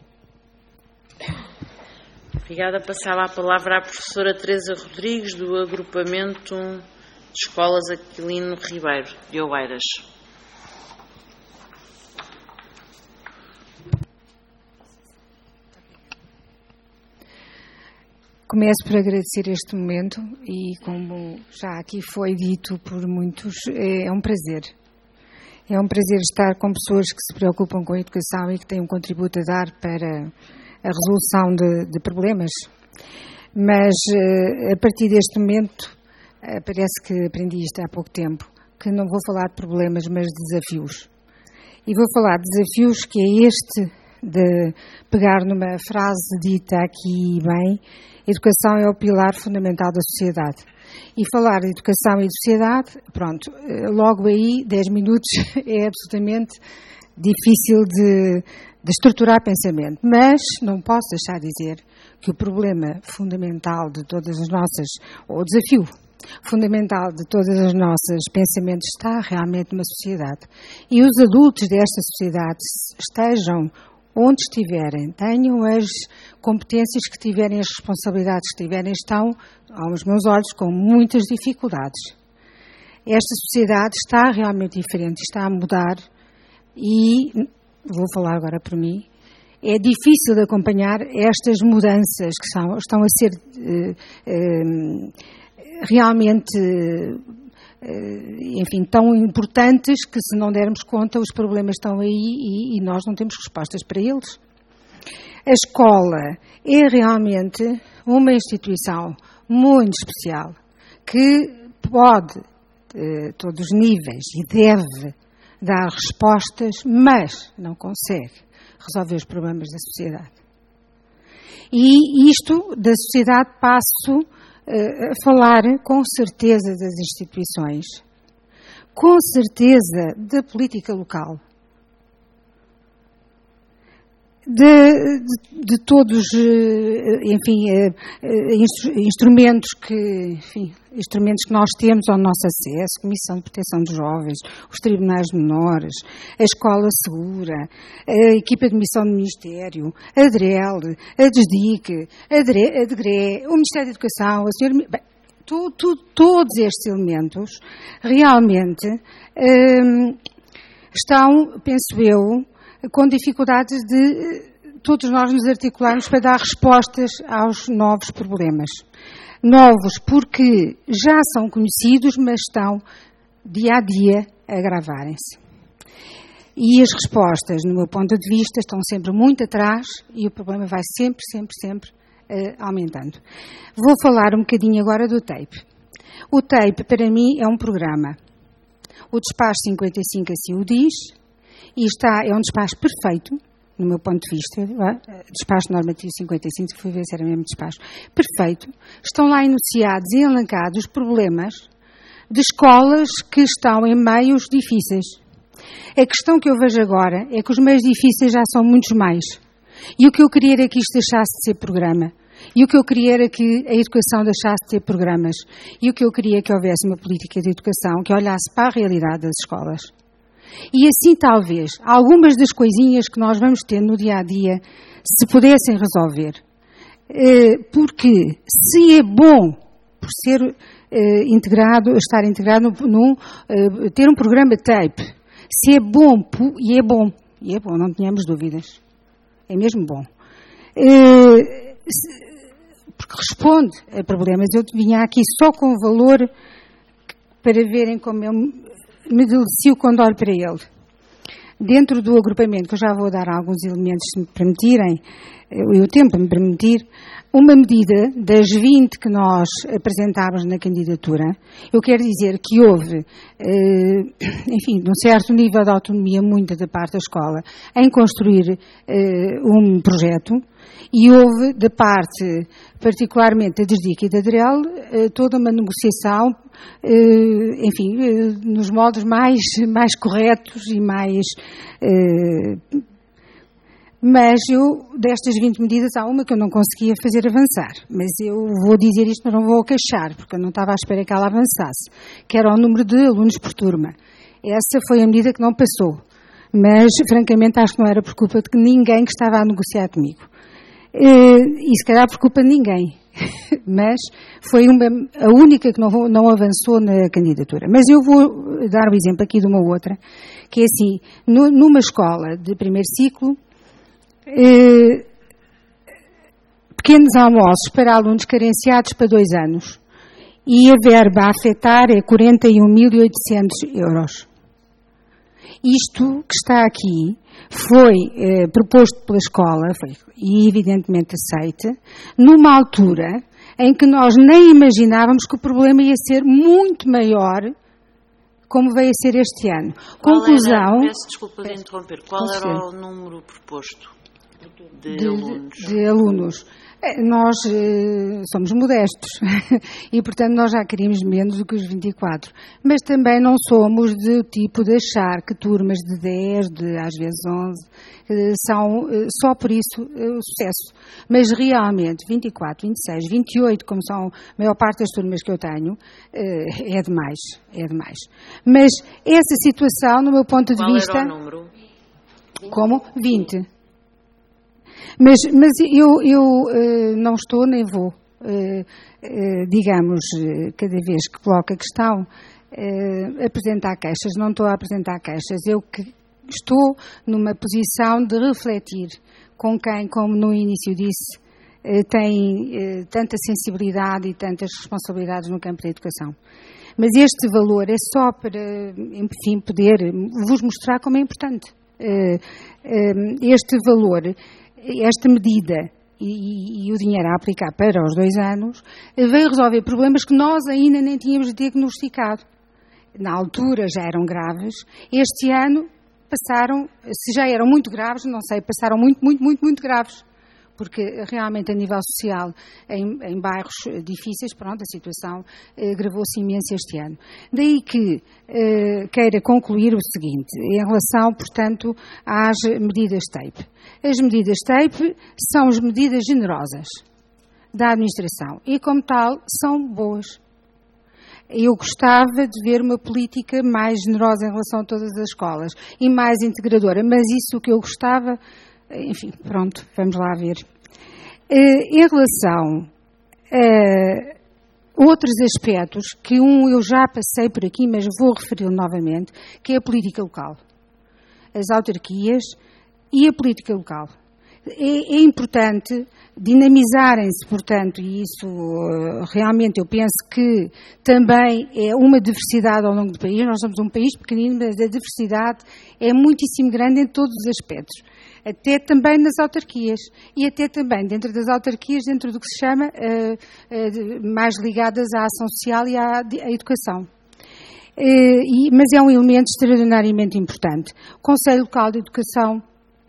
Obrigada. Passava a palavra à professora Teresa Rodrigues, do agrupamento de escolas Aquilino Ribeiro, de Oeiras. Começo por agradecer este momento e, como já aqui foi dito por muitos, é um prazer. É um prazer estar com pessoas que se preocupam com a educação e que têm um contributo a dar para a resolução de problemas. Mas, a partir deste momento, parece que aprendi isto há pouco tempo, que não vou falar de problemas, mas de desafios. E vou falar de desafios que é este de pegar numa frase dita aqui bem: educação é o pilar fundamental da sociedade. E falar de educação e de sociedade, pronto, logo aí, 10 minutos, é absolutamente difícil de estruturar pensamento. Mas não posso deixar de dizer que o problema fundamental de todas as nossas, ou o desafio fundamental de todas as nossas pensamentos está realmente numa sociedade. E os adultos desta sociedade, estejam onde estiverem, tenham as competências que tiverem, as responsabilidades que tiverem, estão, aos meus olhos, com muitas dificuldades. Esta sociedade está realmente diferente, está a mudar e, vou falar agora por mim, é difícil de acompanhar estas mudanças que estão a ser realmente, enfim, tão importantes que, se não dermos conta, os problemas estão aí e nós não temos respostas para eles. A escola é realmente uma instituição muito especial que pode, a todos os níveis, e deve dar respostas, mas não consegue resolver os problemas da sociedade. E isto, da sociedade, passo a falar com certeza das instituições, com certeza da política local, de todos, enfim, instrumentos que nós temos ao nosso acesso: Comissão de Proteção dos Jovens, os Tribunais de Menores, a Escola Segura, a Equipa de Missão do Ministério, a DREL, a DESDIC, a DEGRE, o Ministério da Educação, a senhora... Bem, todos estes elementos realmente estão, penso eu, com dificuldades de todos nós nos articularmos para dar respostas aos novos problemas. Novos porque já são conhecidos, mas estão dia a dia a agravarem-se. E as respostas, no meu ponto de vista, estão sempre muito atrás e o problema vai sempre aumentando. Vou falar um bocadinho agora do TAPE. O TAPE, para mim, é um programa. O despacho 55 assim o diz. E é um despacho perfeito, no meu ponto de vista, despacho normativo 55, se fui ver se era mesmo despacho, perfeito. Estão lá enunciados e elencados os problemas de escolas que estão em meios difíceis. A questão que eu vejo agora é que os meios difíceis já são muitos mais. E o que eu queria era que isto deixasse de ser programa. E o que eu queria era que a educação deixasse de ter programas. E o que eu queria é que houvesse uma política de educação que olhasse para a realidade das escolas. E assim, talvez, algumas das coisinhas que nós vamos ter no dia-a-dia se pudessem resolver. Porque se é bom, por ser estar integrado ter um programa TAPE, se é bom, e é bom, não tenhamos dúvidas, é mesmo bom, porque responde a problemas. Eu vinha aqui só com o valor para verem como eu me delicio quando olho para ele. Dentro do agrupamento, que eu já vou dar alguns elementos, se me permitirem, e o tempo me permitir, uma medida das 20 que nós apresentámos na candidatura, eu quero dizer que houve, enfim, num certo nível de autonomia, muita da parte da escola, em construir um projeto, E houve, da parte, particularmente da DESDIC e da DREL, toda uma negociação, enfim, nos modos mais corretos e mais... Mas eu, destas 20 medidas, há uma que eu não conseguia fazer avançar. Mas eu vou dizer isto, mas não vou queixar, porque eu não estava à espera que ela avançasse, que era o número de alunos por turma. Essa foi a medida que não passou. Mas, francamente, acho que não era por culpa de ninguém que estava a negociar comigo. E se calhar por culpa de ninguém. Mas foi a única que não avançou na candidatura. Mas eu vou dar o exemplo aqui de uma outra, que é assim, numa escola de primeiro ciclo, pequenos almoços para alunos carenciados para 2 anos. E a verba a afetar é 41.800 euros. Isto que está aqui foi proposto pela escola, foi evidentemente aceite, numa altura em que nós nem imaginávamos que o problema ia ser muito maior, como veio a ser este ano. Conclusão... Peço desculpa de interromper. Qual era o número proposto de alunos? Nós somos modestos e, portanto, nós já queríamos menos do que os 24. Mas também não somos do tipo de achar que turmas de 10, às vezes 11, são só por isso o sucesso. Mas realmente 24, 26, 28, como são a maior parte das turmas que eu tenho, é demais. Mas essa situação, no meu ponto de vista... Qual era o número? Como? 20. Mas eu não estou nem vou, digamos, cada vez que coloco a questão, apresentar queixas. Não estou a apresentar queixas. Eu que estou numa posição de refletir com quem, como no início disse, tem tanta sensibilidade e tantas responsabilidades no campo da educação. Mas este valor é só para, enfim, poder vos mostrar como é importante. Este valor... Esta medida e o dinheiro a aplicar para os 2 anos veio resolver problemas que nós ainda nem tínhamos diagnosticado. Na altura já eram graves. Este ano passaram, se já eram muito graves, não sei, passaram muito graves. Porque realmente a nível social, em bairros difíceis, pronto, a situação agravou-se imenso este ano. Daí que queira concluir o seguinte, em relação, portanto, às medidas TAPE. As medidas TAPE são as medidas generosas da administração e, como tal, são boas. Eu gostava de ver uma política mais generosa em relação a todas as escolas e mais integradora, mas isso que eu gostava... Enfim, pronto, vamos lá ver. Em relação a outros aspectos, que eu já passei por aqui, mas vou referi-lo novamente, que é a política local. As autarquias e a política local. É importante dinamizarem-se, portanto, e isso realmente eu penso que também é uma diversidade ao longo do país. Nós somos um país pequenino, mas a diversidade é muitíssimo grande em todos os aspectos. Até também nas autarquias e até também dentro das autarquias, dentro do que se chama mais ligadas à ação social e à educação. Mas é um elemento extraordinariamente importante. O Conselho Local de Educação,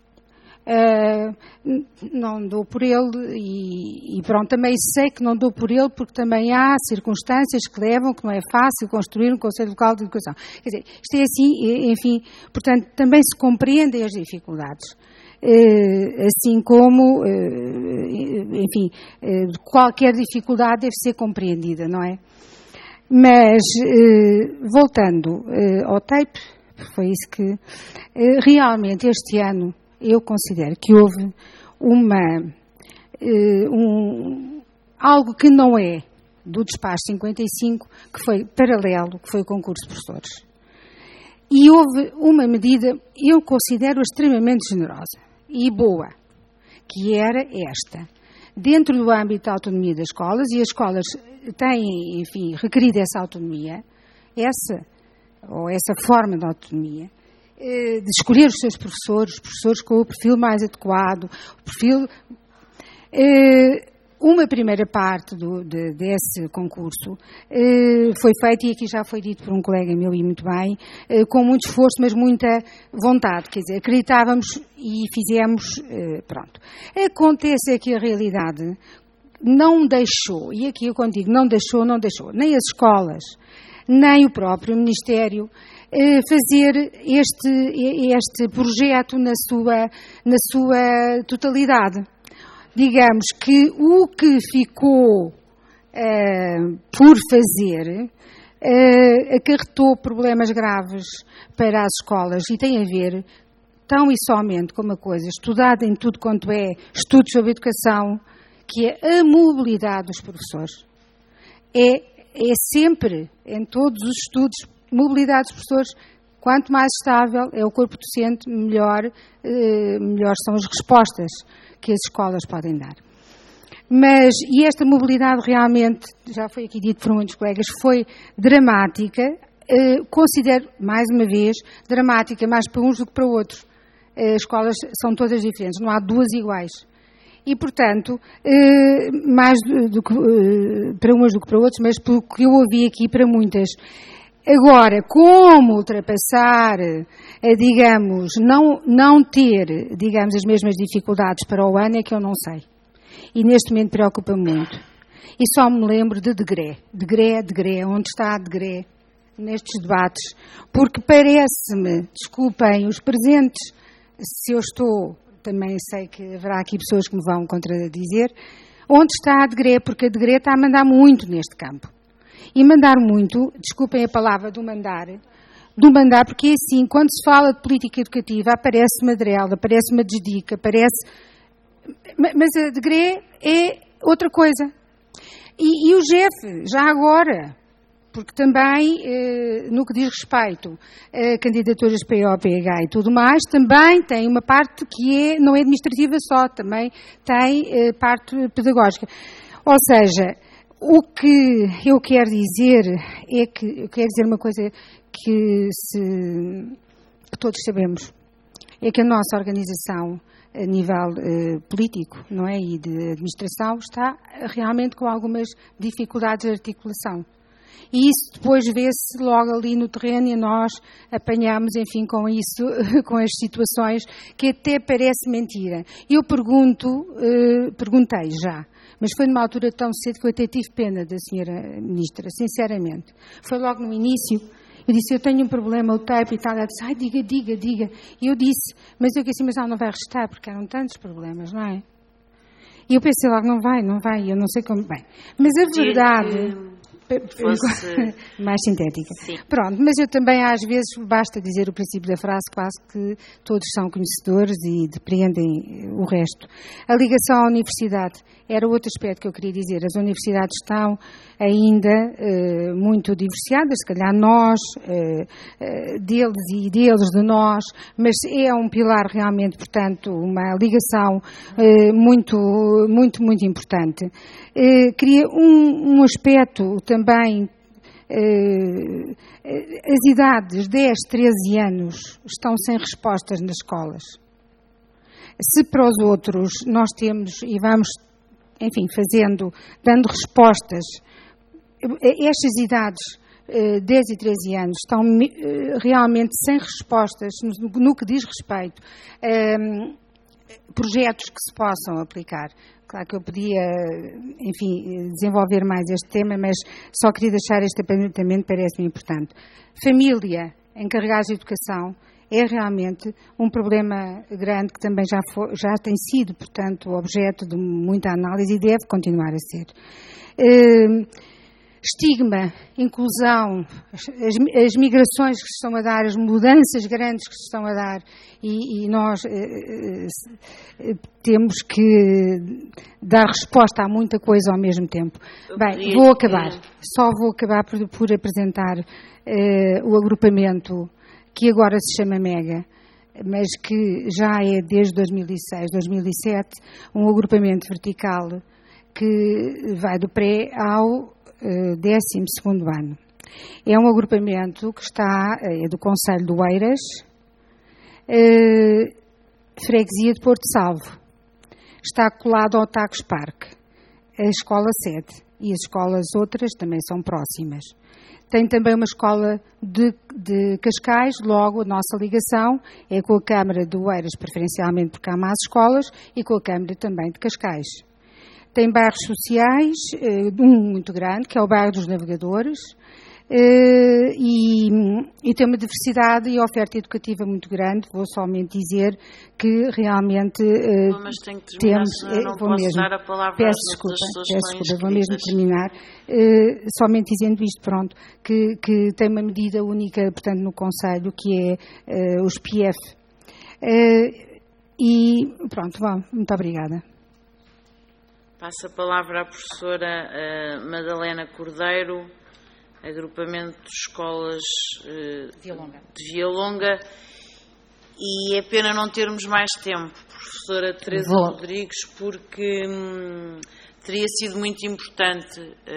não dou por ele e pronto, também sei que não dou por ele porque também há circunstâncias que levam, que não é fácil construir um Conselho Local de Educação. Quer dizer, isto é assim, enfim, portanto, também se compreendem as dificuldades. Assim como, enfim, qualquer dificuldade deve ser compreendida, não é? Mas, voltando ao TAPE, foi isso que, realmente este ano, eu considero que houve algo que não é do despacho 55, que foi paralelo, que foi o concurso de professores. E houve uma medida, eu considero extremamente generosa e boa, que era esta. Dentro do âmbito da autonomia das escolas, e as escolas têm, enfim, requerido essa autonomia, essa forma de autonomia, de escolher os seus professores com o perfil mais adequado, uma primeira parte desse concurso foi feita, e aqui já foi dito por um colega meu e muito bem, com muito esforço, mas muita vontade, quer dizer, acreditávamos e fizemos, pronto. Acontece que a realidade não deixou, e aqui eu contigo, não deixou, nem as escolas, nem o próprio Ministério, fazer este projeto na sua totalidade. Digamos que o que ficou por fazer acarretou problemas graves para as escolas e tem a ver tão e somente com uma coisa estudada em tudo quanto é estudos sobre educação, que é a mobilidade dos professores. É sempre, em todos os estudos, mobilidade dos professores. Quanto mais estável é o corpo docente, melhor são as respostas que as escolas podem dar. E esta mobilidade realmente, já foi aqui dito por muitos colegas, foi dramática, considero, mais uma vez, dramática mais para uns do que para outros. As escolas são todas diferentes, não há duas iguais. E, portanto, mais para umas do que para outros, mas pelo que eu ouvi aqui, para muitas. Agora, como ultrapassar, digamos, não ter, digamos, as mesmas dificuldades para o ano é que eu não sei. E neste momento preocupa-me muito. E só me lembro de Degré, onde está Degré nestes debates, porque parece-me, desculpem os presentes, se eu estou, também sei que haverá aqui pessoas que me vão contradizer, onde está a Degré, porque a Degré está a mandar muito neste campo. E mandar muito, desculpem a palavra do mandar, porque é assim, quando se fala de política educativa, aparece Madrela, aparece uma desdica, aparece... Mas a Degré é outra coisa. E o GEF, já agora, porque também, no que diz respeito a candidaturas para PH e tudo mais, também tem uma parte que não é administrativa só, também tem parte pedagógica. Ou seja, o que eu quero dizer é que, eu quero dizer uma coisa que todos sabemos, é que a nossa organização a nível político, não é, e de administração, está realmente com algumas dificuldades de articulação. E isso depois vê-se logo ali no terreno e nós apanhamos, enfim, com isso, com as situações que até parece mentira. Eu perguntei já, mas foi numa altura tão cedo que eu até tive pena da senhora ministra, sinceramente. Foi logo no início. Eu disse, eu tenho um problema, o tape e tal. Ela disse, ai, diga. E eu disse, mas ela não vai restar, porque eram tantos problemas, não é? E eu pensei logo, não vai, eu não sei como... Bem, mas a verdade... mais sintética. Sim. Pronto, mas eu também às vezes basta dizer o princípio da frase, quase que todos são conhecedores e depreendem o resto. A ligação à universidade era outro aspecto que eu queria dizer. As universidades estão ainda muito divorciadas, se calhar nós, deles e deles de nós, mas é um pilar realmente, portanto, uma ligação muito importante. Queria um aspecto também, as idades 10, 13 anos estão sem respostas nas escolas. Se para os outros nós temos e vamos, enfim, dando respostas, estas idades 10 e 13 anos estão realmente sem respostas no que diz respeito a projetos que se possam aplicar. Claro que eu podia, enfim, desenvolver mais este tema, mas só queria deixar este apontamento, parece-me importante. Família, encarregados de educação, é realmente um problema grande que também já tem sido, portanto, objeto de muita análise e deve continuar a ser. Estigma, inclusão, as migrações que se estão a dar, as mudanças grandes que se estão a dar e nós temos que dar resposta a muita coisa ao mesmo tempo. Bem, vou acabar. Só vou acabar por apresentar o agrupamento que agora se chama MEGA, mas que já é desde 2006, 2007, um agrupamento vertical que vai do pré ao 12º ano. É um agrupamento que é do Concelho do Oeiras, freguesia de Porto Salvo. Está colado ao Tagus Parque. a escola sede e as escolas outras também são próximas. Tem também uma escola de Cascais, logo a nossa ligação é com a Câmara de Oeiras, preferencialmente porque há más escolas, e com a Câmara também de Cascais. Tem bairros sociais, um muito grande, que é o bairro dos Navegadores, e tem uma diversidade e oferta educativa muito grande. Vou somente dizer que realmente mas tenho que terminar, temos... não posso mesmo, dar a palavra peço às desculpa, pessoas vou mesmo terminar. Somente dizendo isto, pronto, que tem uma medida única, portanto, no Conselho, que é os PIEF. E pronto, muito obrigada. Passo a palavra à professora Madalena Cordeiro, agrupamento de escolas de Vialonga, e é pena não termos mais tempo, professora Teresa Rodrigues, porque teria sido muito importante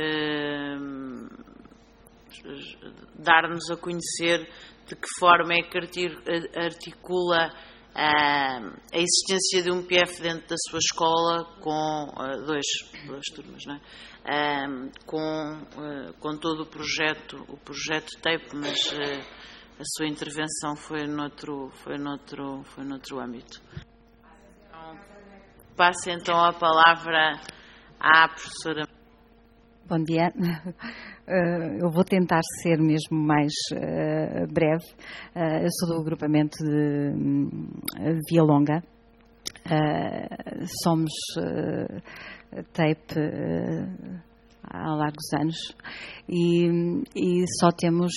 dar-nos a conhecer de que forma é que articula a existência de um PIEF dentro da sua escola com duas turmas, não é? Com todo o projeto TAPE, mas a sua intervenção foi noutro âmbito. Passo então a palavra à professora. Bom dia. Eu vou tentar ser mesmo mais breve. Eu sou do agrupamento de Vialonga. Somos TAPE há largos anos e só temos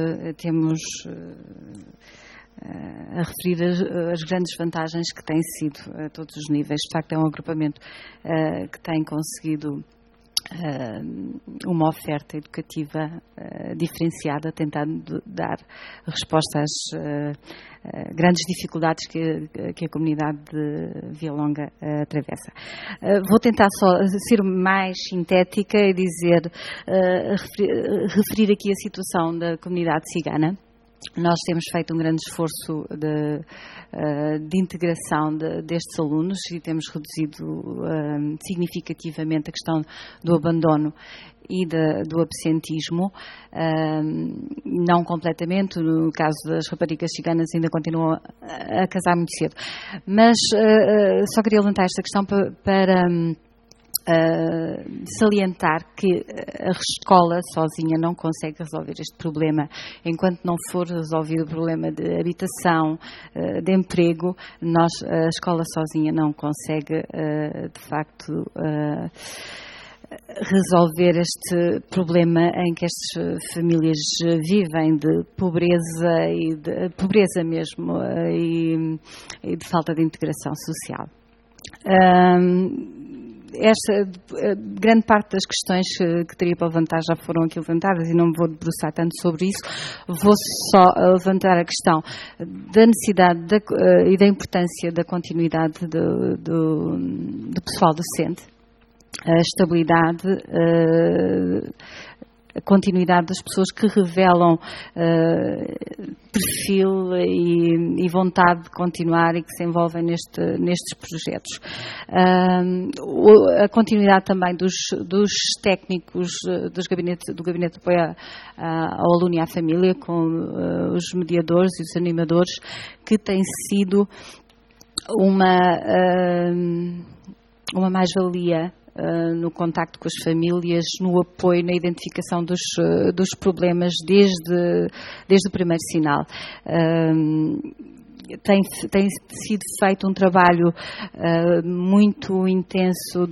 a referir as grandes vantagens que tem sido a todos os níveis. De facto, é um agrupamento que tem conseguido uma oferta educativa diferenciada, tentando dar resposta às grandes dificuldades que a comunidade de Vialonga atravessa. Vou tentar só ser mais sintética e dizer, referir aqui a situação da comunidade cigana. Nós temos feito um grande esforço de integração destes alunos e temos reduzido significativamente a questão do abandono e do absentismo, não completamente. No caso das raparigas ciganas ainda continuam a casar muito cedo, mas só queria levantar esta questão para salientar que a escola sozinha não consegue resolver este problema. Enquanto não for resolvido o problema de habitação, de emprego, a escola sozinha não consegue, de facto, resolver este problema em que estas famílias vivem de pobreza e de pobreza mesmo e de falta de integração social. Grande parte das questões que teria para levantar já foram aqui levantadas e não me vou debruçar tanto sobre isso. Vou só levantar a questão da necessidade e da importância da continuidade do pessoal docente, a estabilidade, a continuidade das pessoas que revelam perfil e vontade de continuar e que se envolvem nestes projetos. A continuidade também dos técnicos do Gabinete de Apoio ao Aluno e à Família, com os mediadores e os animadores, que tem sido uma mais-valia no contacto com as famílias, no apoio, na identificação dos problemas desde o primeiro sinal. Tem sido feito um trabalho muito intenso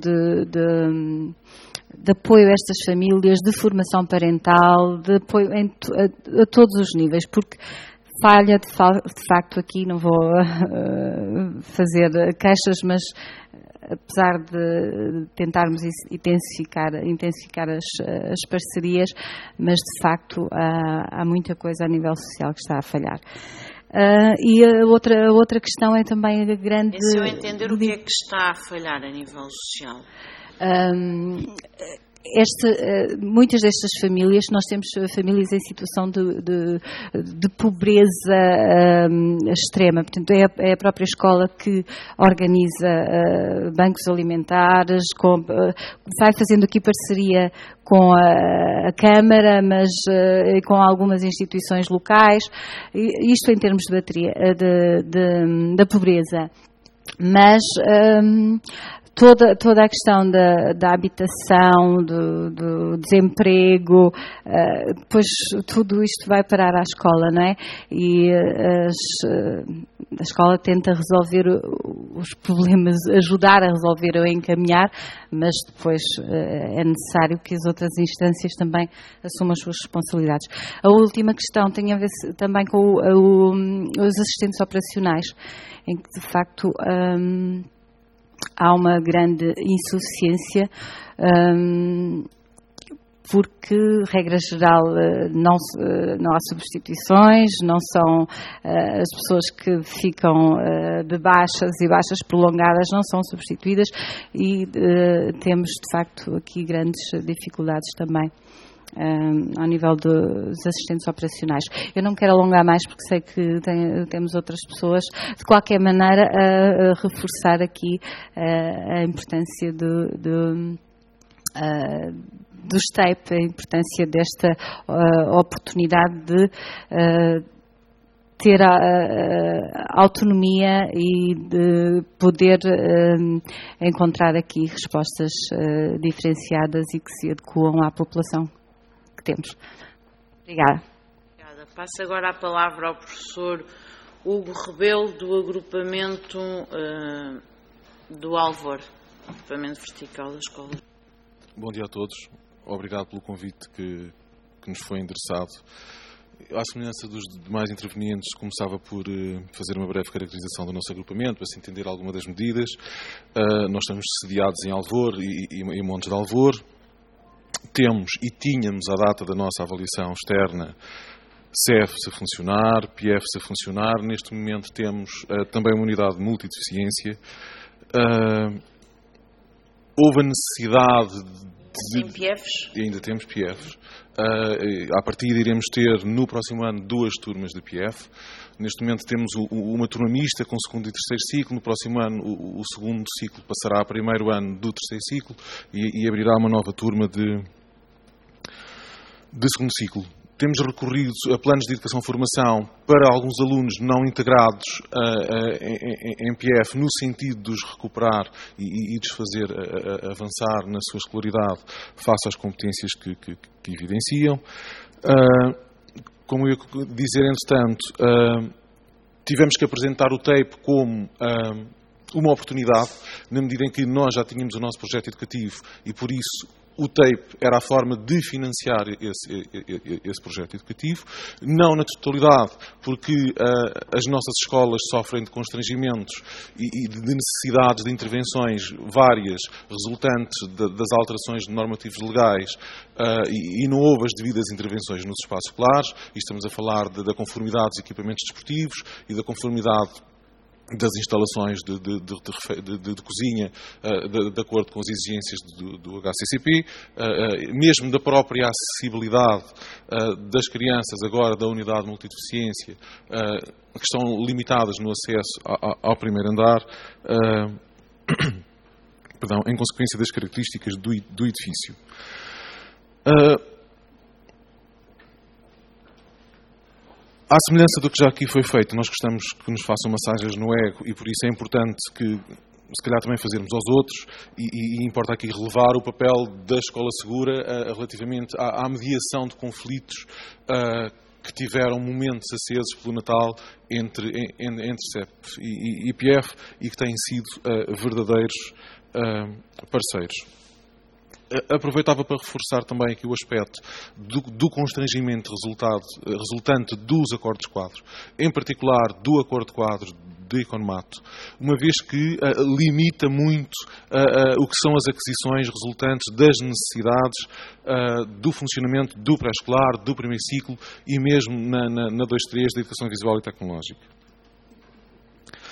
de apoio a estas famílias, de formação parental, de apoio a todos os níveis, porque falha de facto aqui, não vou fazer queixas, mas apesar de tentarmos intensificar as parcerias, mas de facto há muita coisa a nível social que está a falhar. E a outra questão é também a grande... Se eu entender o que é que está a falhar a nível social? muitas destas famílias, nós temos famílias em situação de pobreza extrema. Portanto, é a própria escola que organiza bancos alimentares, vai fazendo aqui parceria com a Câmara, mas com algumas instituições locais, isto em termos da pobreza. Mas toda a questão da habitação, do desemprego, depois tudo isto vai parar à escola, não é? E a escola tenta resolver os problemas, ajudar a resolver ou a encaminhar, mas depois é necessário que as outras instâncias também assumam as suas responsabilidades. A última questão tem a ver também com os assistentes operacionais, em que de facto há uma grande insuficiência, porque, regra geral, não há substituições, não são as pessoas que ficam de baixas e baixas prolongadas não são substituídas e temos, de facto, aqui grandes dificuldades também ao nível dos assistentes operacionais. Eu não me quero alongar mais porque sei que temos outras pessoas. De qualquer maneira, a reforçar aqui a importância do STEIP, a importância desta oportunidade de ter a autonomia e de poder encontrar aqui respostas diferenciadas e que se adequam à população que temos. Obrigada. Obrigada. Passo agora a palavra ao professor Hugo Rebelo, do agrupamento do Alvor, agrupamento vertical da escola. Bom dia a todos. Obrigado pelo convite que nos foi endereçado. À semelhança dos demais intervenientes, começava por fazer uma breve caracterização do nosso agrupamento, para se entender alguma das medidas. Nós estamos sediados em Alvor e Montes de Alvor. Temos e tínhamos, à data da nossa avaliação externa, CEF-se a funcionar, PIEF-se a funcionar. Neste momento temos também uma unidade de multideficiência. Houve a necessidade Tem PIEFs? Ainda temos PIEFs. À partida iremos ter no próximo ano 2 turmas de PIEF. Neste momento temos uma turma mista com segundo e terceiro ciclo. No próximo ano o segundo ciclo passará a primeiro ano do terceiro ciclo e abrirá uma nova turma de segundo ciclo. Temos recorrido a planos de educação-formação para alguns alunos não integrados em PIEF, no sentido de os recuperar e de os fazer avançar na sua escolaridade face às competências que evidenciam. Como eu ia dizer, entretanto, tivemos que apresentar o TEIP como uma oportunidade, na medida em que nós já tínhamos o nosso projeto educativo e, por isso, o TEIP era a forma de financiar esse projeto educativo, não na totalidade, porque as nossas escolas sofrem de constrangimentos e de necessidades de intervenções várias, resultantes das alterações de normativos legais, e não houve as devidas intervenções nos espaços escolares, e estamos a falar da conformidade dos equipamentos desportivos e da conformidade das instalações de cozinha de acordo com as exigências do HCCP, mesmo da própria acessibilidade das crianças agora da unidade de multideficiência, que estão limitadas no acesso ao primeiro andar, em consequência das características do edifício. À semelhança do que já aqui foi feito, nós gostamos que nos façam massagens no ego e por isso é importante que, se calhar, também fazermos aos outros e importa aqui relevar o papel da Escola Segura relativamente à mediação de conflitos que tiveram momentos acesos pelo Natal entre CEP e PIEF e que têm sido verdadeiros parceiros. Aproveitava para reforçar também aqui o aspecto do constrangimento resultante dos acordos quadros, em particular do acordo quadro de Economato, uma vez que limita muito o que são as aquisições resultantes das necessidades do funcionamento do pré-escolar, do primeiro ciclo e mesmo na 2.3 da Educação Visual e Tecnológica.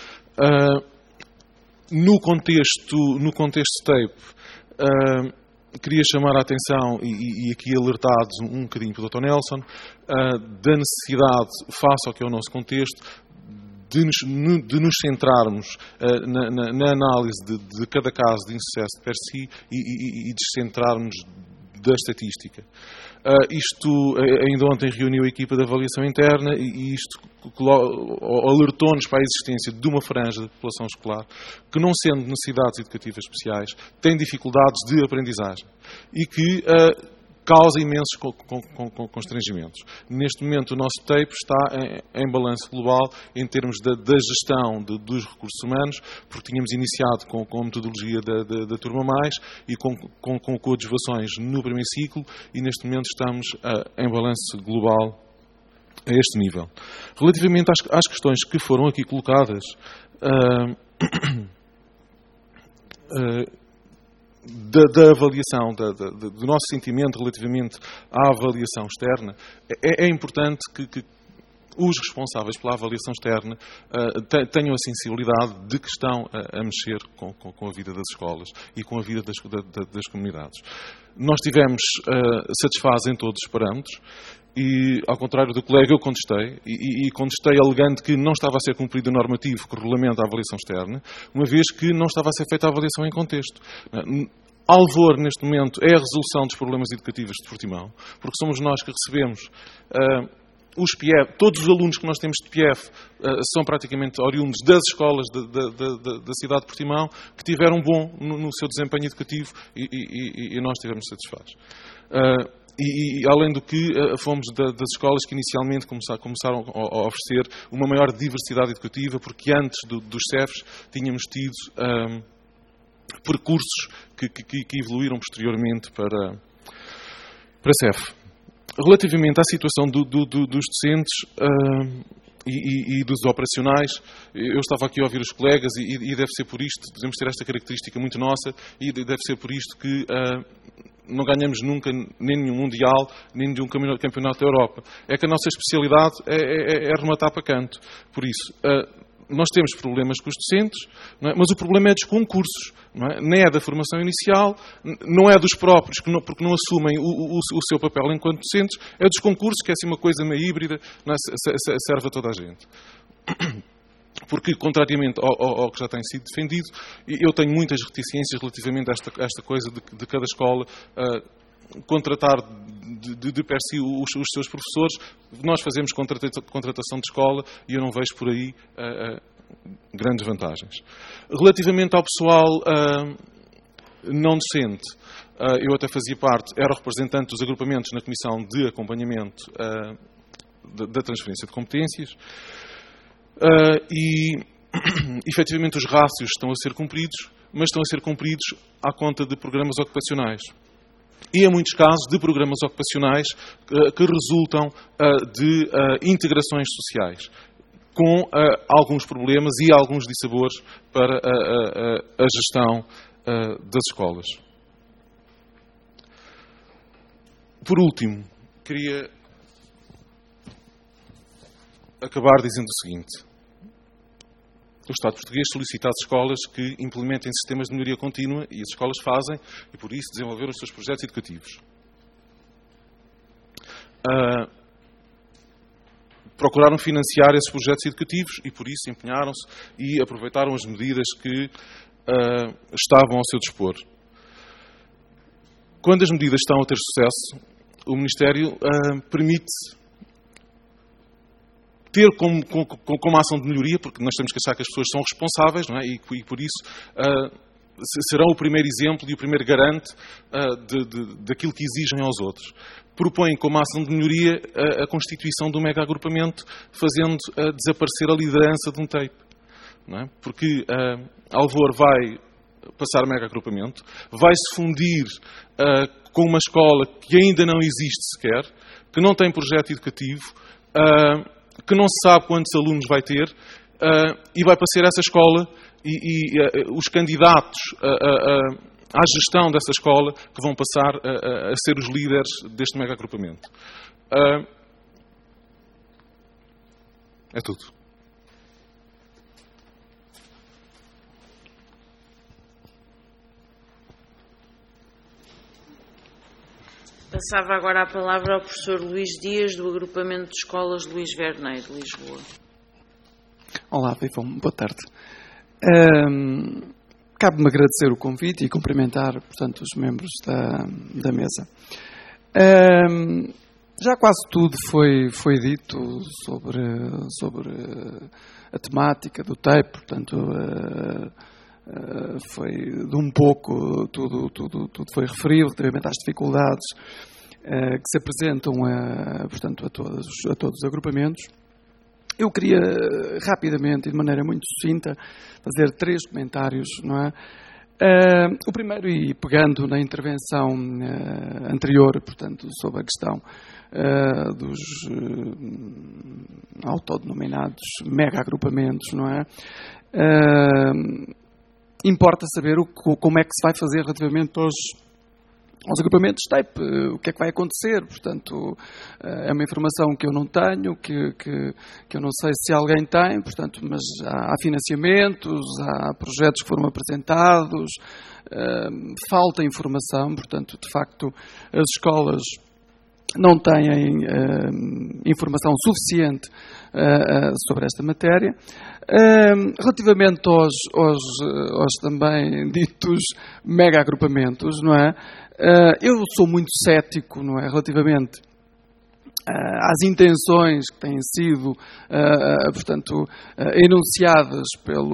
No contexto TEIP, queria chamar a atenção, e aqui alertados um bocadinho pelo Dr. Nelson, da necessidade, face ao que é o nosso contexto, de nos centrarmos na análise de cada caso de insucesso per si e descentrarmos da estatística. Isto, ainda ontem reuniu a equipa de avaliação interna e isto alertou-nos para a existência de uma franja da população escolar que, não sendo necessidades educativas especiais, tem dificuldades de aprendizagem e que causa imensos constrangimentos. Neste momento, o nosso TAPE está em balanço global em termos da gestão dos recursos humanos, porque tínhamos iniciado com a metodologia da Turma Mais e com coadjuvações no primeiro ciclo e neste momento estamos em balanço global a este nível. Relativamente às questões que foram aqui colocadas, da avaliação, do nosso sentimento relativamente à avaliação externa, é importante que os responsáveis pela avaliação externa tenham a sensibilidade de que estão a mexer com a vida das escolas e com a vida das comunidades. Nós tivemos satisfazem todos os parâmetros e, ao contrário do colega, eu contestei e contestei alegando que não estava a ser cumprido o normativo que regulamenta a avaliação externa, uma vez que não estava a ser feita a avaliação em contexto. Alvor, neste momento, é a resolução dos problemas educativos de Portimão, porque somos nós que recebemos os PIEF, todos os alunos que nós temos de PIEF são praticamente oriundos das escolas da cidade de Portimão, que tiveram bom no seu desempenho educativo e nós tivemos satisfeitos. E além do que, fomos das escolas que inicialmente começaram a oferecer uma maior diversidade educativa, porque antes dos CEFs tínhamos tido percursos que evoluíram posteriormente para CEF. Relativamente à situação dos docentes e dos operacionais, eu estava aqui a ouvir os colegas e deve ser por isto, devemos ter esta característica muito nossa, e deve ser por isto que não ganhamos nunca nem nenhum Mundial, nem nenhum Campeonato da Europa. É que a nossa especialidade é rematar para canto. Por isso, nós temos problemas com os docentes, não é? Mas o problema é dos concursos, não é? Nem é da formação inicial, não é dos próprios, porque não assumem o seu papel enquanto docentes, é dos concursos, que é assim uma coisa meio híbrida, não é? Serve a toda a gente. Porque, contrariamente ao que já tem sido defendido, eu tenho muitas reticências relativamente a esta coisa de cada escola contratar de per si os seus professores. Nós fazemos contratação de escola e eu não vejo por aí grandes vantagens. Relativamente ao pessoal não docente, eu até fazia parte, era o representante dos agrupamentos na Comissão de Acompanhamento da Transferência de Competências. E, efetivamente, os rácios estão a ser cumpridos, mas estão a ser cumpridos à conta de programas ocupacionais. E, em muitos casos, de programas ocupacionais que resultam de integrações sociais, com alguns problemas e alguns dissabores para a gestão das escolas. Por último, queria acabar dizendo o seguinte. O Estado português solicita às escolas que implementem sistemas de melhoria contínua e as escolas fazem, e por isso desenvolveram os seus projetos educativos. Procuraram financiar esses projetos educativos e por isso empenharam-se e aproveitaram as medidas que estavam ao seu dispor. Quando as medidas estão a ter sucesso, o Ministério permite ter como ação de melhoria, porque nós temos que achar que as pessoas são responsáveis, não é? E por isso serão o primeiro exemplo e o primeiro garante daquilo que exigem aos outros. Propõem como ação de melhoria a constituição de um mega-agrupamento, fazendo desaparecer a liderança de um TAPE. Não é? Porque Alvor vai passar mega-agrupamento, vai-se fundir com uma escola que ainda não existe sequer, que não tem projeto educativo, que não se sabe quantos alunos vai ter, e vai passar essa escola e os candidatos à gestão dessa escola que vão passar a ser os líderes deste mega-agrupamento. É tudo. Passava agora a palavra ao professor Luís Dias, do agrupamento de escolas Luís Verneiro, de Lisboa. Olá, Vivam, boa tarde. Cabe-me agradecer o convite e cumprimentar, portanto, os membros da mesa. Já quase tudo foi dito sobre a temática do TEIP, portanto, foi de um pouco, tudo foi referido relativamente às dificuldades que se apresentam portanto, a todos os agrupamentos. Eu queria rapidamente e de maneira muito sucinta fazer 3 comentários, não é? O primeiro, e pegando na intervenção anterior, portanto, sobre a questão dos autodenominados mega-agrupamentos, não é? Importa saber como é que se vai fazer relativamente aos agrupamentos TEIP, o que é que vai acontecer. Portanto, é uma informação que eu não tenho, que eu não sei se alguém tem, portanto, mas há financiamentos, há projetos que foram apresentados, falta informação, portanto, de facto, as escolas não têm informação suficiente sobre esta matéria. Relativamente aos também ditos mega-agrupamentos, não é? Eu sou muito cético, não é? Relativamente às intenções que têm sido, portanto, enunciadas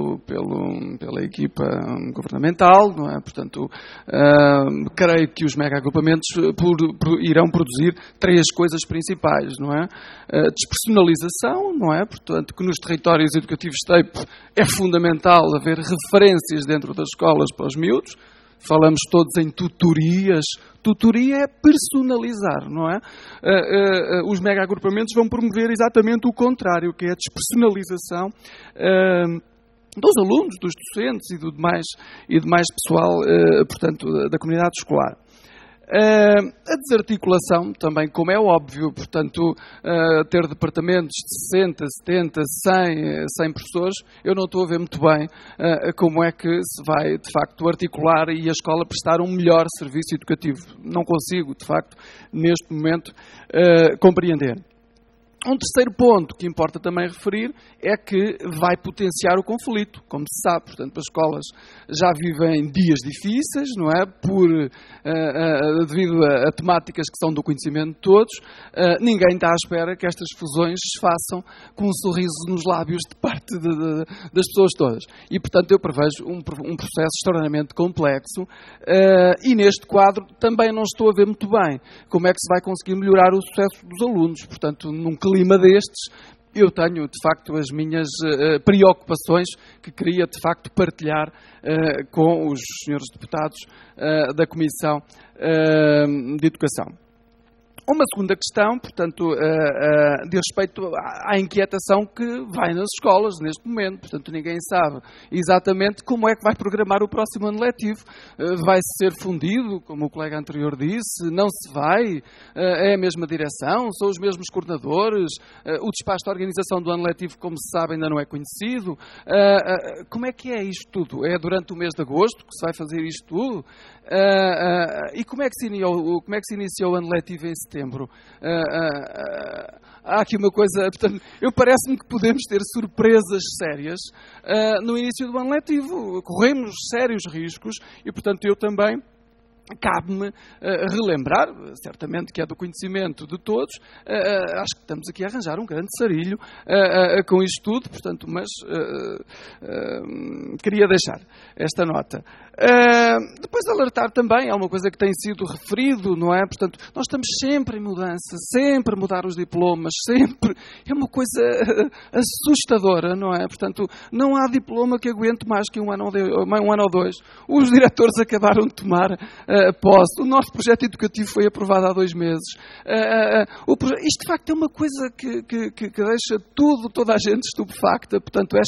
pela equipa governamental, não é? Portanto, creio que os mega-agrupamentos irão produzir 3 coisas principais, não é? Despersonalização, não é? Portanto, que nos territórios educativos TEIP é fundamental haver referências dentro das escolas para os miúdos. Falamos todos em tutorias. Tutoria é personalizar, não é? Os mega-agrupamentos vão promover exatamente o contrário, que é a despersonalização dos alunos, dos docentes e demais pessoal, portanto, da comunidade escolar. A desarticulação, também, como é óbvio, portanto, ter departamentos de 60, 70, 100 professores, eu não estou a ver muito bem como é que se vai, de facto, articular e a escola prestar um melhor serviço educativo. Não consigo, de facto, neste momento, compreender. Um terceiro ponto que importa também referir é que vai potenciar o conflito, como se sabe. Portanto, as escolas já vivem dias difíceis, não é? Devido a temáticas que são do conhecimento de todos. Ninguém está à espera que estas fusões se façam com um sorriso nos lábios de parte das pessoas todas. E, portanto, eu prevejo um processo extraordinariamente complexo e neste quadro também não estou a ver muito bem como é que se vai conseguir melhorar o sucesso dos alunos. Portanto, num clima destes, eu tenho, de facto, as minhas preocupações que queria, de facto, partilhar com os senhores deputados da Comissão de Educação. Uma segunda questão, portanto, de respeito à inquietação que vai nas escolas neste momento. Portanto, ninguém sabe exatamente como é que vai programar o próximo ano letivo. Vai ser fundido, como o colega anterior disse, não se vai, é a mesma direção, são os mesmos coordenadores, o despacho de organização do ano letivo, como se sabe, ainda não é conhecido. Como é que é isto tudo? É durante o mês de agosto que se vai fazer isto tudo? E como é que se iniciou o ano letivo em setembro? Há aqui uma coisa, portanto, parece-me que podemos ter surpresas sérias no início do ano letivo. Corremos sérios riscos e, portanto, eu também cabe-me relembrar, certamente que é do conhecimento de todos, acho que estamos aqui a arranjar um grande sarilho com isto tudo, portanto, mas queria deixar esta nota. Depois alertar também, é uma coisa que tem sido referido, não é? Portanto, nós estamos sempre em mudança, sempre a mudar os diplomas, sempre. É uma coisa assustadora, não é? Portanto, não há diploma que aguente mais que um ano ou 2. Os diretores acabaram de tomar posse. O nosso projeto educativo foi aprovado há 2 meses. Isto, de facto, é uma coisa que deixa toda a gente estupefacta. Portanto,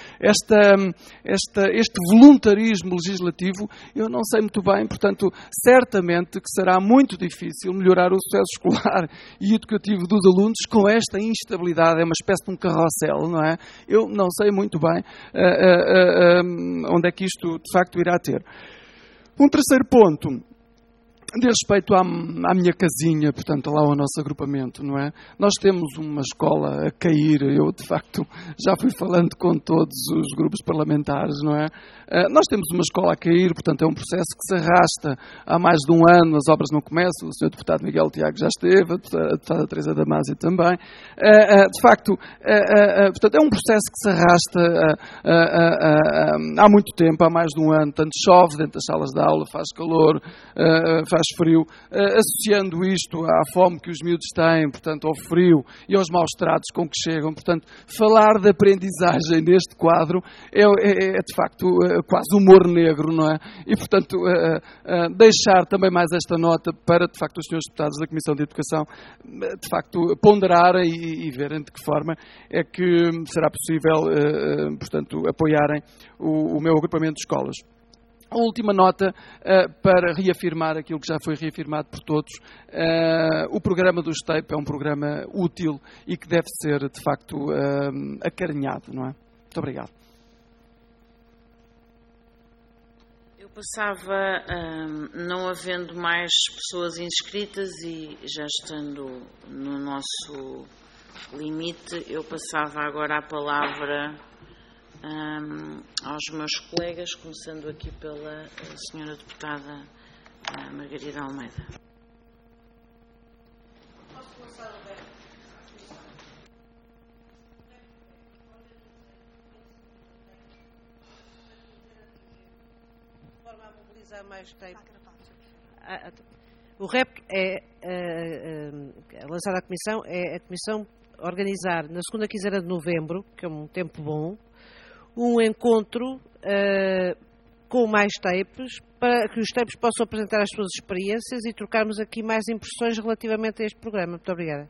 este voluntarismo legislativo, eu não sei muito bem, portanto, certamente que será muito difícil melhorar o sucesso escolar e educativo dos alunos com esta instabilidade, é uma espécie de um carrossel, não é? Eu não sei muito bem onde é que isto, de facto, irá ter. Um terceiro ponto diz respeito à minha casinha, portanto, lá ao nosso agrupamento, não é? Nós temos uma escola a cair, eu, de facto, já fui falando com todos os grupos parlamentares, não é? Nós temos uma escola a cair, portanto, é um processo que se arrasta há mais de um ano, as obras não começam, o Sr. Deputado Miguel Tiago já esteve, a Deputada Teresa Damasio também. De facto, portanto, é um processo que se arrasta há muito tempo, há mais de um ano, tanto chove dentro das salas de aula, faz calor, faz frio, associando isto à fome que os miúdos têm, portanto, ao frio e aos maus tratos com que chegam. Portanto, falar de aprendizagem neste quadro é de facto quase humor negro, não é? E, portanto, deixar também mais esta nota para, de facto, os senhores deputados da Comissão de Educação, de facto, ponderarem e verem de que forma é que será possível, portanto, apoiarem o meu agrupamento de escolas. A última nota para reafirmar aquilo que já foi reafirmado por todos. O programa do STEIP é um programa útil e que deve ser, de facto, acarinhado, não é? Muito obrigado. Eu passava, não havendo mais pessoas inscritas e já estando no nosso limite, eu passava agora a palavra aos meus colegas, começando aqui pela senhora deputada Margarida Almeida. Mais tempo. O repto é lançado à Comissão, é a Comissão organizar na segunda quinzena de novembro, que é um tempo bom, um encontro com mais tapes, para que os tapes possam apresentar as suas experiências e trocarmos aqui mais impressões relativamente a este programa. Muito obrigada.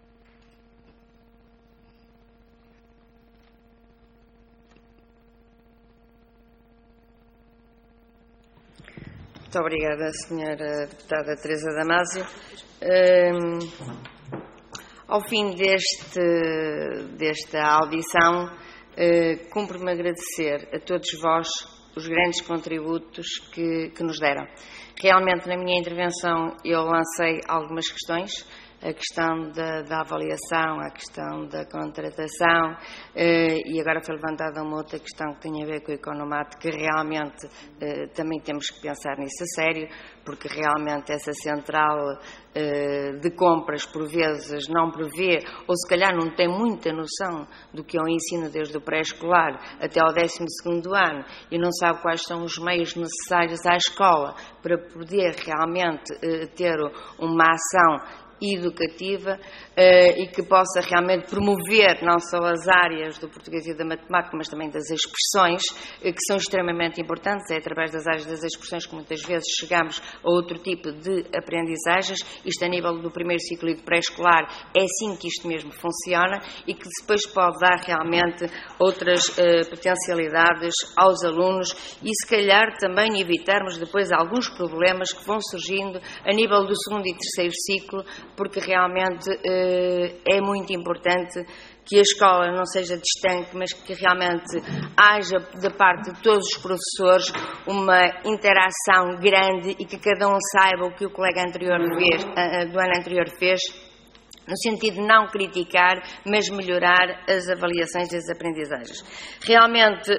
Muito obrigada, Sra. Deputada Teresa Damasio. Ao fim desta audição, cumpre-me agradecer a todos vós os grandes contributos que nos deram. Realmente, na minha intervenção, eu lancei algumas questões. A questão da avaliação, a questão da contratação e agora foi levantada uma outra questão que tem a ver com o economato, que realmente também temos que pensar nisso a sério, porque realmente essa central de compras por vezes não prevê, ou se calhar não tem muita noção do que é o ensino desde o pré-escolar até ao 12º ano e não sabe quais são os meios necessários à escola para poder realmente ter uma ação educativa e que possa realmente promover não só as áreas do português e da matemática, mas também das expressões, que são extremamente importantes. É através das áreas das expressões que muitas vezes chegamos a outro tipo de aprendizagens. Isto a nível do primeiro ciclo de pré-escolar é assim que isto mesmo funciona e que depois pode dar realmente outras potencialidades aos alunos e se calhar também evitarmos depois alguns problemas que vão surgindo a nível do segundo e terceiro ciclo, porque realmente é muito importante que a escola não seja distante, mas que realmente haja, da parte de todos os professores, uma interação grande e que cada um saiba o que o colega anterior do ano anterior fez, no sentido de não criticar, mas melhorar as avaliações e as aprendizagens. Realmente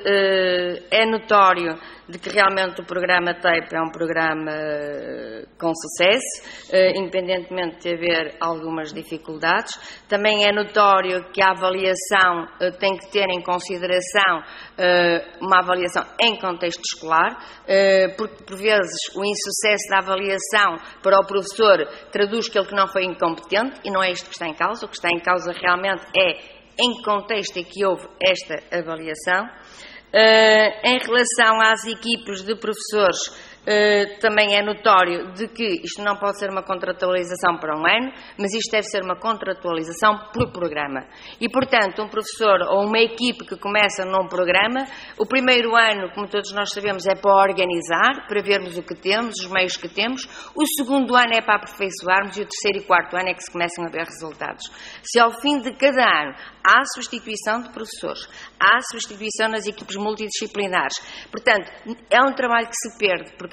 é notório de que realmente o programa TAPE é um programa com sucesso, independentemente de haver algumas dificuldades. Também é notório que a avaliação tem que ter em consideração uma avaliação em contexto escolar, porque por vezes o insucesso da avaliação para o professor traduz que ele não foi incompetente e não é isto que está em causa. O que está em causa realmente é em que contexto é que houve esta avaliação. Em relação às equipes de professores, também é notório de que isto não pode ser uma contratualização para um ano, mas isto deve ser uma contratualização por programa. E, portanto, um professor ou uma equipe que começa num programa, o primeiro ano, como todos nós sabemos, é para organizar, para vermos o que temos, os meios que temos. O segundo ano é para aperfeiçoarmos e o terceiro e quarto ano é que se começam a ver resultados. Se ao fim de cada ano há substituição de professores, há substituição nas equipes multidisciplinares, portanto, é um trabalho que se perde, porque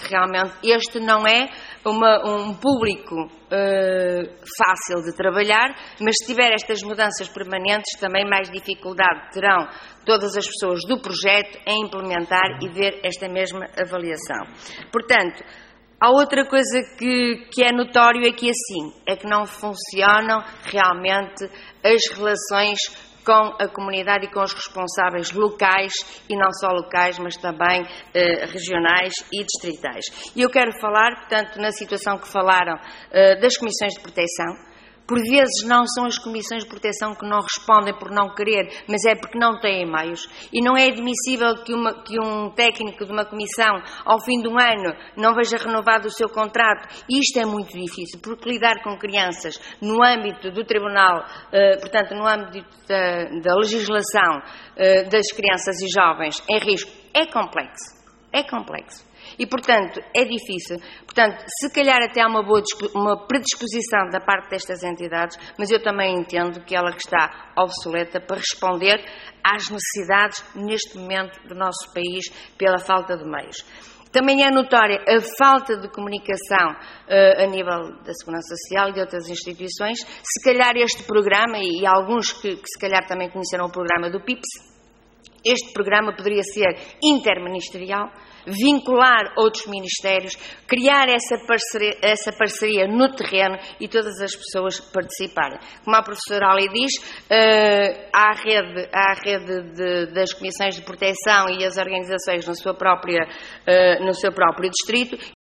realmente este não é um público fácil de trabalhar, mas se tiver estas mudanças permanentes, também mais dificuldade terão todas as pessoas do projeto em implementar e ver esta mesma avaliação. Portanto, há outra coisa que é notório aqui assim, é que não funcionam realmente as relações com a comunidade e com os responsáveis locais, e não só locais, mas também regionais e distritais. E eu quero falar, portanto, na situação que falaram das comissões de proteção. Por vezes não são as comissões de proteção que não respondem por não querer, mas é porque não têm meios. E não é admissível que um técnico de uma comissão, ao fim de um ano, não veja renovado o seu contrato. E isto é muito difícil, porque lidar com crianças no âmbito do tribunal, portanto, no âmbito da legislação das crianças e jovens em risco, é complexo. É complexo. E, portanto, é difícil. Portanto, se calhar até há uma predisposição da parte destas entidades, mas eu também entendo que ela está obsoleta para responder às necessidades, neste momento, do nosso país, pela falta de meios. Também é notória a falta de comunicação a nível da Segurança Social e de outras instituições. Se calhar este programa, e alguns que se calhar também conheceram o programa do PIPS, este programa poderia ser interministerial, vincular outros ministérios, criar essa parceria no terreno e todas as pessoas participarem. Como a professora Ali diz, há a rede das comissões de proteção e as organizações no seu próprio distrito,